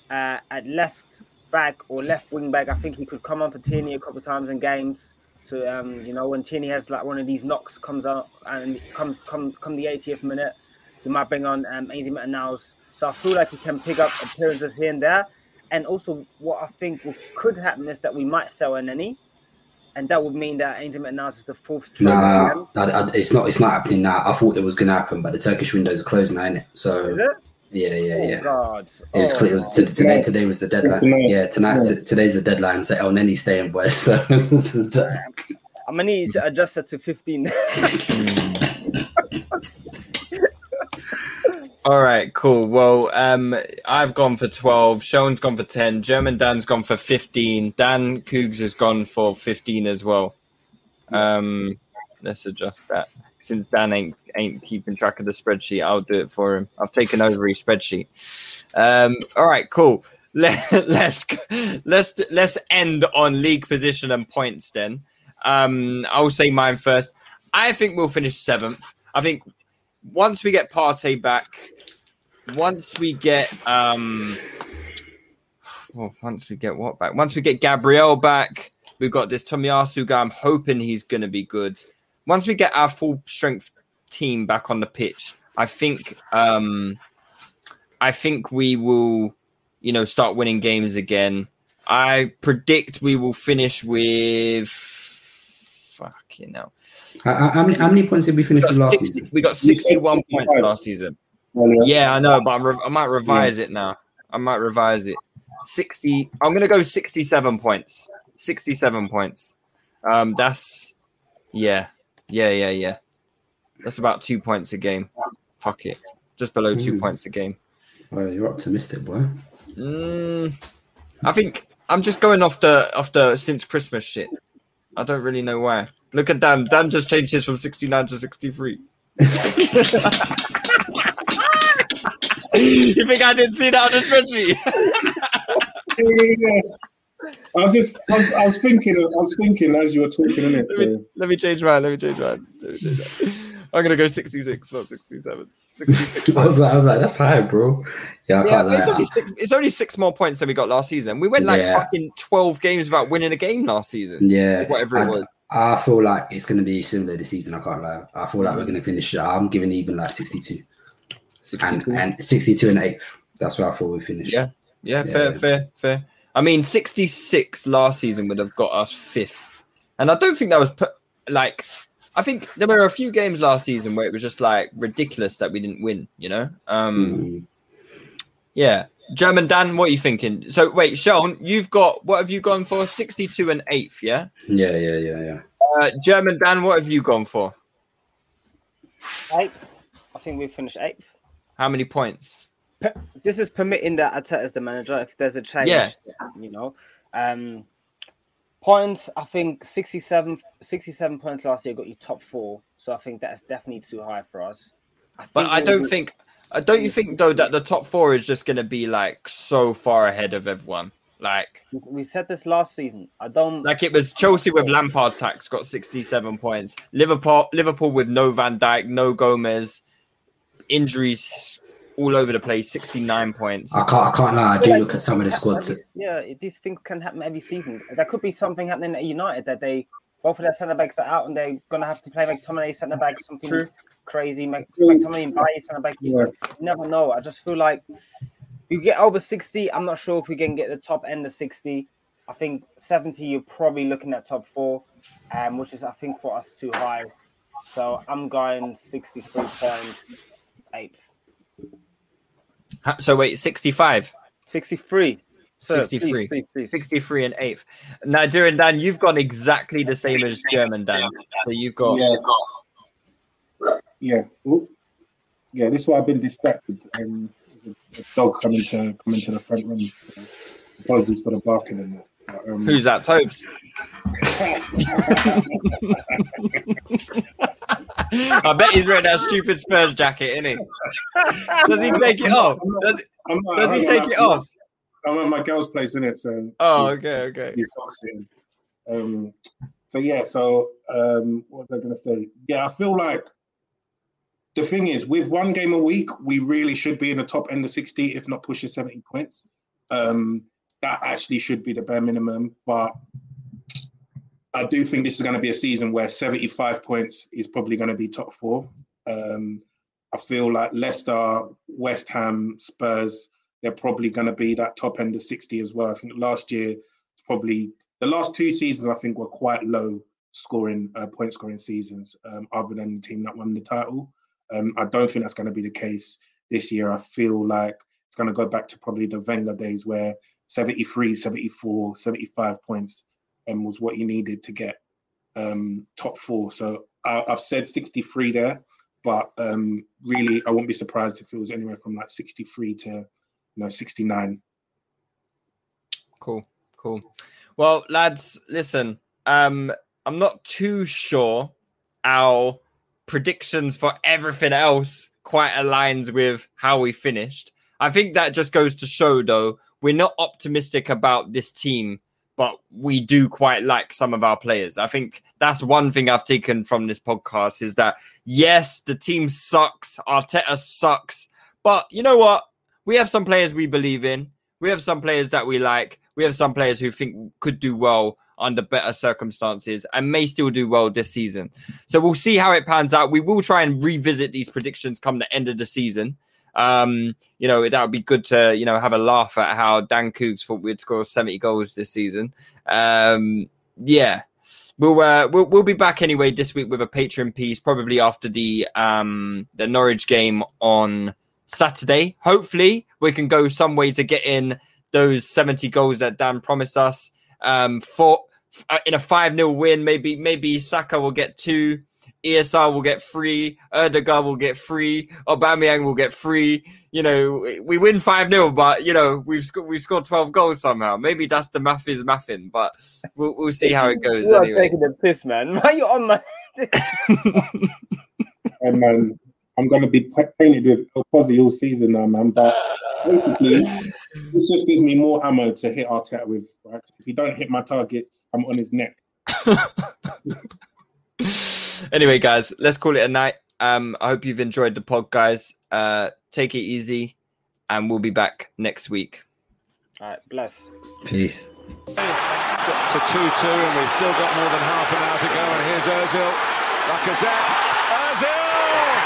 uh, at left back or left wing back. I think he could come on for Tierney a couple of times in games. So um, you know, when Tierney has like one of these knocks comes out and comes come come the eightieth minute, he might bring on um, Ainsley Maitland-Niles. So I feel like he can pick up appearances here and there. And also, what I think could happen is that we might sell an Neni, and that would mean that Ainsley Maitland-Niles is the fourth choice. Nah, I, I, it's not. It's not happening now. I thought it was going to happen, but the Turkish windows are closing now, innit? So. Is it? Yeah, yeah, yeah. Oh, God. It was, oh, it was t- today. Today was the deadline. Yeah, tonight. T- today's the deadline. So El Neni's staying, boy. So I'm gonna need to adjust it to fifteen. All right, cool. Well, um, I've gone for twelve. Sean's gone for ten. German Dan's gone for fifteen. Dan Cougs has gone for fifteen as well. Um, let's adjust that. Since Dan ain't ain't keeping track of the spreadsheet, I'll do it for him. I've taken over his spreadsheet. Um, all right, cool. Let, let's let's let's end on league position and points then. Um, I'll say mine first. I think we'll finish seventh. I think once we get Partey back, once we get um, well, once we get what back? Once we get Gabriel back, we've got this Tomiyasu guy. I'm hoping he's going to be good. Once we get our full strength team back on the pitch, I think um, I think we will, you know, start winning games again. I predict we will finish with fucking hell. How, how, many, how many points did we finish with last sixty, season? We got sixty-one points last season. Yeah, I know, but I'm re- I might revise yeah. it now. I might revise it. sixty. I'm gonna go sixty-seven points. sixty-seven points. Um, that's yeah. Yeah, yeah, yeah. That's about two points a game. Fuck it. Just below two mm. points a game. Oh, you're optimistic, boy. Mm, I think I'm just going off the off the since Christmas shit. I don't really know why. Look at Dan. Dan just changed his from sixty-nine to sixty-three. You think I didn't see that on the spreadsheet? yeah. I was just, I was, I was thinking, I was thinking as you were talking, innit? Let, me, let me change mine. Let me change mine. Let me change mine. I'm gonna go sixty-six, not sixty-seven. sixty-six. I was like, I was like, that's high, bro. Yeah, I yeah, can't lie. It's only, six, it's only six more points than we got last season. We went like yeah. fucking twelve games without winning a game last season. Yeah, whatever it I, was. I feel like it's gonna be similar this season. I can't lie. I feel like we're gonna finish. I'm giving even like sixty-two, sixty-two. And, and sixty-two and eighth. That's where I thought we finished. Yeah, yeah, yeah. fair, fair, fair. I mean, sixty-six last season would have got us fifth. And I don't think that was, put, like, I think there were a few games last season where it was just, like, ridiculous that we didn't win, you know? Um, mm. Yeah. German Dan, what are you thinking? So, wait, Sean, you've got, what have you gone for? sixty-two and eighth, yeah? Yeah, yeah, yeah, yeah. Uh, German Dan, what have you gone for? Eighth. I think we finished eighth. How many points? This is permitting that Arteta's the manager. If there's a change, yeah. you know. Um, points, I think sixty-seven, sixty-seven points last year got you top four. So I think that's definitely too high for us. I but I don't be, think, don't you think though that the top four is just going to be like so far ahead of everyone? Like we said this last season. I don't like it was Chelsea with Lampard tax got sixty-seven points. Liverpool, Liverpool with no Van Dijk, no Gomez, injuries all over the place, sixty-nine points. I can't, I can't lie. I do look at some of the squads. Yeah, these things can happen every season. There could be something happening at United that they both of their centre backs are out and they're gonna have to play McTominay centre back, something True. crazy. McTominay and Bailly centre back. Yeah. You never know. I just feel like you get over sixty. I'm not sure if we can get the top end of sixty. I think seventy. You're probably looking at top four, um, which is I think for us too high. So I'm going sixty-three point eight. So wait, sixty-five? sixty-three. Sir, sixty-three. Please, please, please. sixty-three and eighth. Now, during Dan, you've gone exactly the same as German Dan. So you've got... Yeah. Yeah. Ooh. Yeah, this is why I've been distracted. Um, a dog coming to coming to the front room. So apologies for the barking and that. But, um... Who's that, Tobes? I bet he's wearing that stupid Spurs jacket, isn't he? Does he take it off? Does, not, does he take not, it off? I'm at my girl's place, innit? So oh, okay, okay. He's boxing. Um, so yeah, so um, what was I going to say? Yeah, I feel like the thing is, with one game a week, we really should be in the top end of sixty, if not pushing seventy points. Um, that actually should be the bare minimum. But I do think this is going to be a season where seventy-five points is probably going to be top four. Um, I feel like Leicester, West Ham, Spurs, they're probably going to be that top end of sixty as well. I think last year, it's probably the last two seasons, I think, were quite low scoring, uh, point scoring seasons, um, other than the team that won the title. Um, I don't think that's going to be the case this year. I feel like it's going to go back to probably the Wenger days where seventy-three, seventy-four, seventy-five points um, was what you needed to get um, top four. So I, I've said sixty-three there, but um, really I wouldn't be surprised if it was anywhere from like sixty-three to you know sixty-nine. Cool, cool. Well, lads, listen, um, I'm not too sure our predictions for everything else quite aligns with how we finished. I think that just goes to show, though, we're not optimistic about this team, but we do quite like some of our players. I think that's one thing I've taken from this podcast is that, yes, the team sucks. Arteta sucks. But you know what? We have some players we believe in. We have some players that we like. We have some players who think could do well under better circumstances and may still do well this season. So we'll see how it pans out. We will try and revisit these predictions come the end of the season. Um, you know, that would be good to, you know, have a laugh at how Dan Cooks thought we'd score seventy goals this season. Um, yeah, we'll, uh, we'll, we'll be back anyway this week with a Patreon piece, probably after the, um, the Norwich game on Saturday. Hopefully we can go some way to get in those seventy goals that Dan promised us. Um, for, uh, in a five nil win, maybe, maybe Saka will get two. E S R will get three, Erdegaard will get three, Aubameyang will get three. You know, we win five nil, but, you know, we've, sc- we've scored twelve goals somehow. Maybe that's the math is mathing, but we'll, we'll see how it goes. You are anyway. taking the piss, man. Why are you on my... Hey, man, I'm going to be painted with El Pozzi all season now, man. But basically, this just gives me more ammo to hit Arteta with, right? If he don't hit my targets, I'm on his neck. Anyway, guys, let's call it a night. Um, I hope you've enjoyed the pod, guys. Uh, take it easy, and we'll be back next week. All right, bless. Peace. It's got to two two, and we've still got more than half an hour to go. And here's Ozil. Lacazette. Ozil!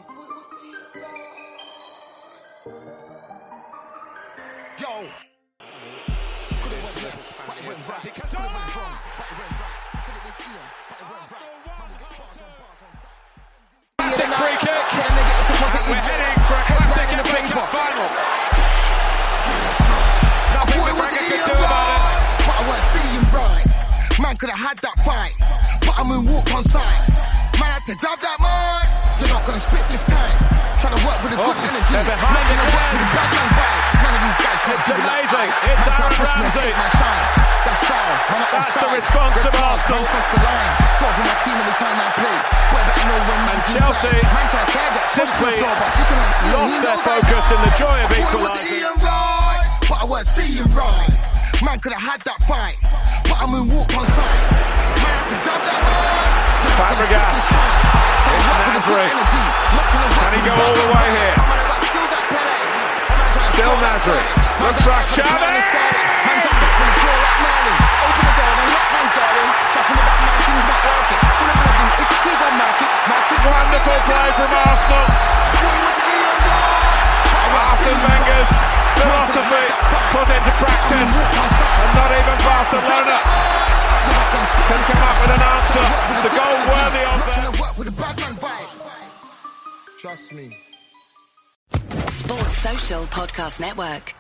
Yo! Could have went left, but it went right. Could have went wrong, but it went right. Said it was Ian, but it went right. Classic free kick. We're heading for a classic F A Cup final. Nothing the Braga could do about it. But I weren't seeing right. Man could have had that fight, but I moonwalked on sight. Man had to grab that mic. You're not gonna spit this time. Trying to work with a good Oh, energy. they're behind Man gonna again. work with a bad man vibe. None of these guys can't It's do it like amazing. I. It's Man try Aaron to push me and Ramsey. take my shine. That's foul. Man, I'm That's the offside. response Red of card. Arsenal. Man crossed the line. Score for my team anytime I play. Boy, better know when man's And Chelsea inside. Man try to say I get pushed to the simply floor, but you can ask Ian, lost he their knows I focus die. in the joy of I thought it was equalising. Ian right, but I weren't seeing right. Man could have had that fight, but I moonwalked on sight. Man had to grab that mic. Fabregas. It's Nasri. Can he go all the way here? Still Nasri. Looks like Xavi. Man jumped up from the floor like Merlin. Open the door and let man's guarding. Trust me, the bad man team's not working. All I'm gonna do is keep on marking. Marking. Wonderful play from Arsenal. Arsene Wenger's philosophy put into practice, and not even Barcelona can come up with an answer. The goal worthy of them. Trust me. Sports Social Podcast Network.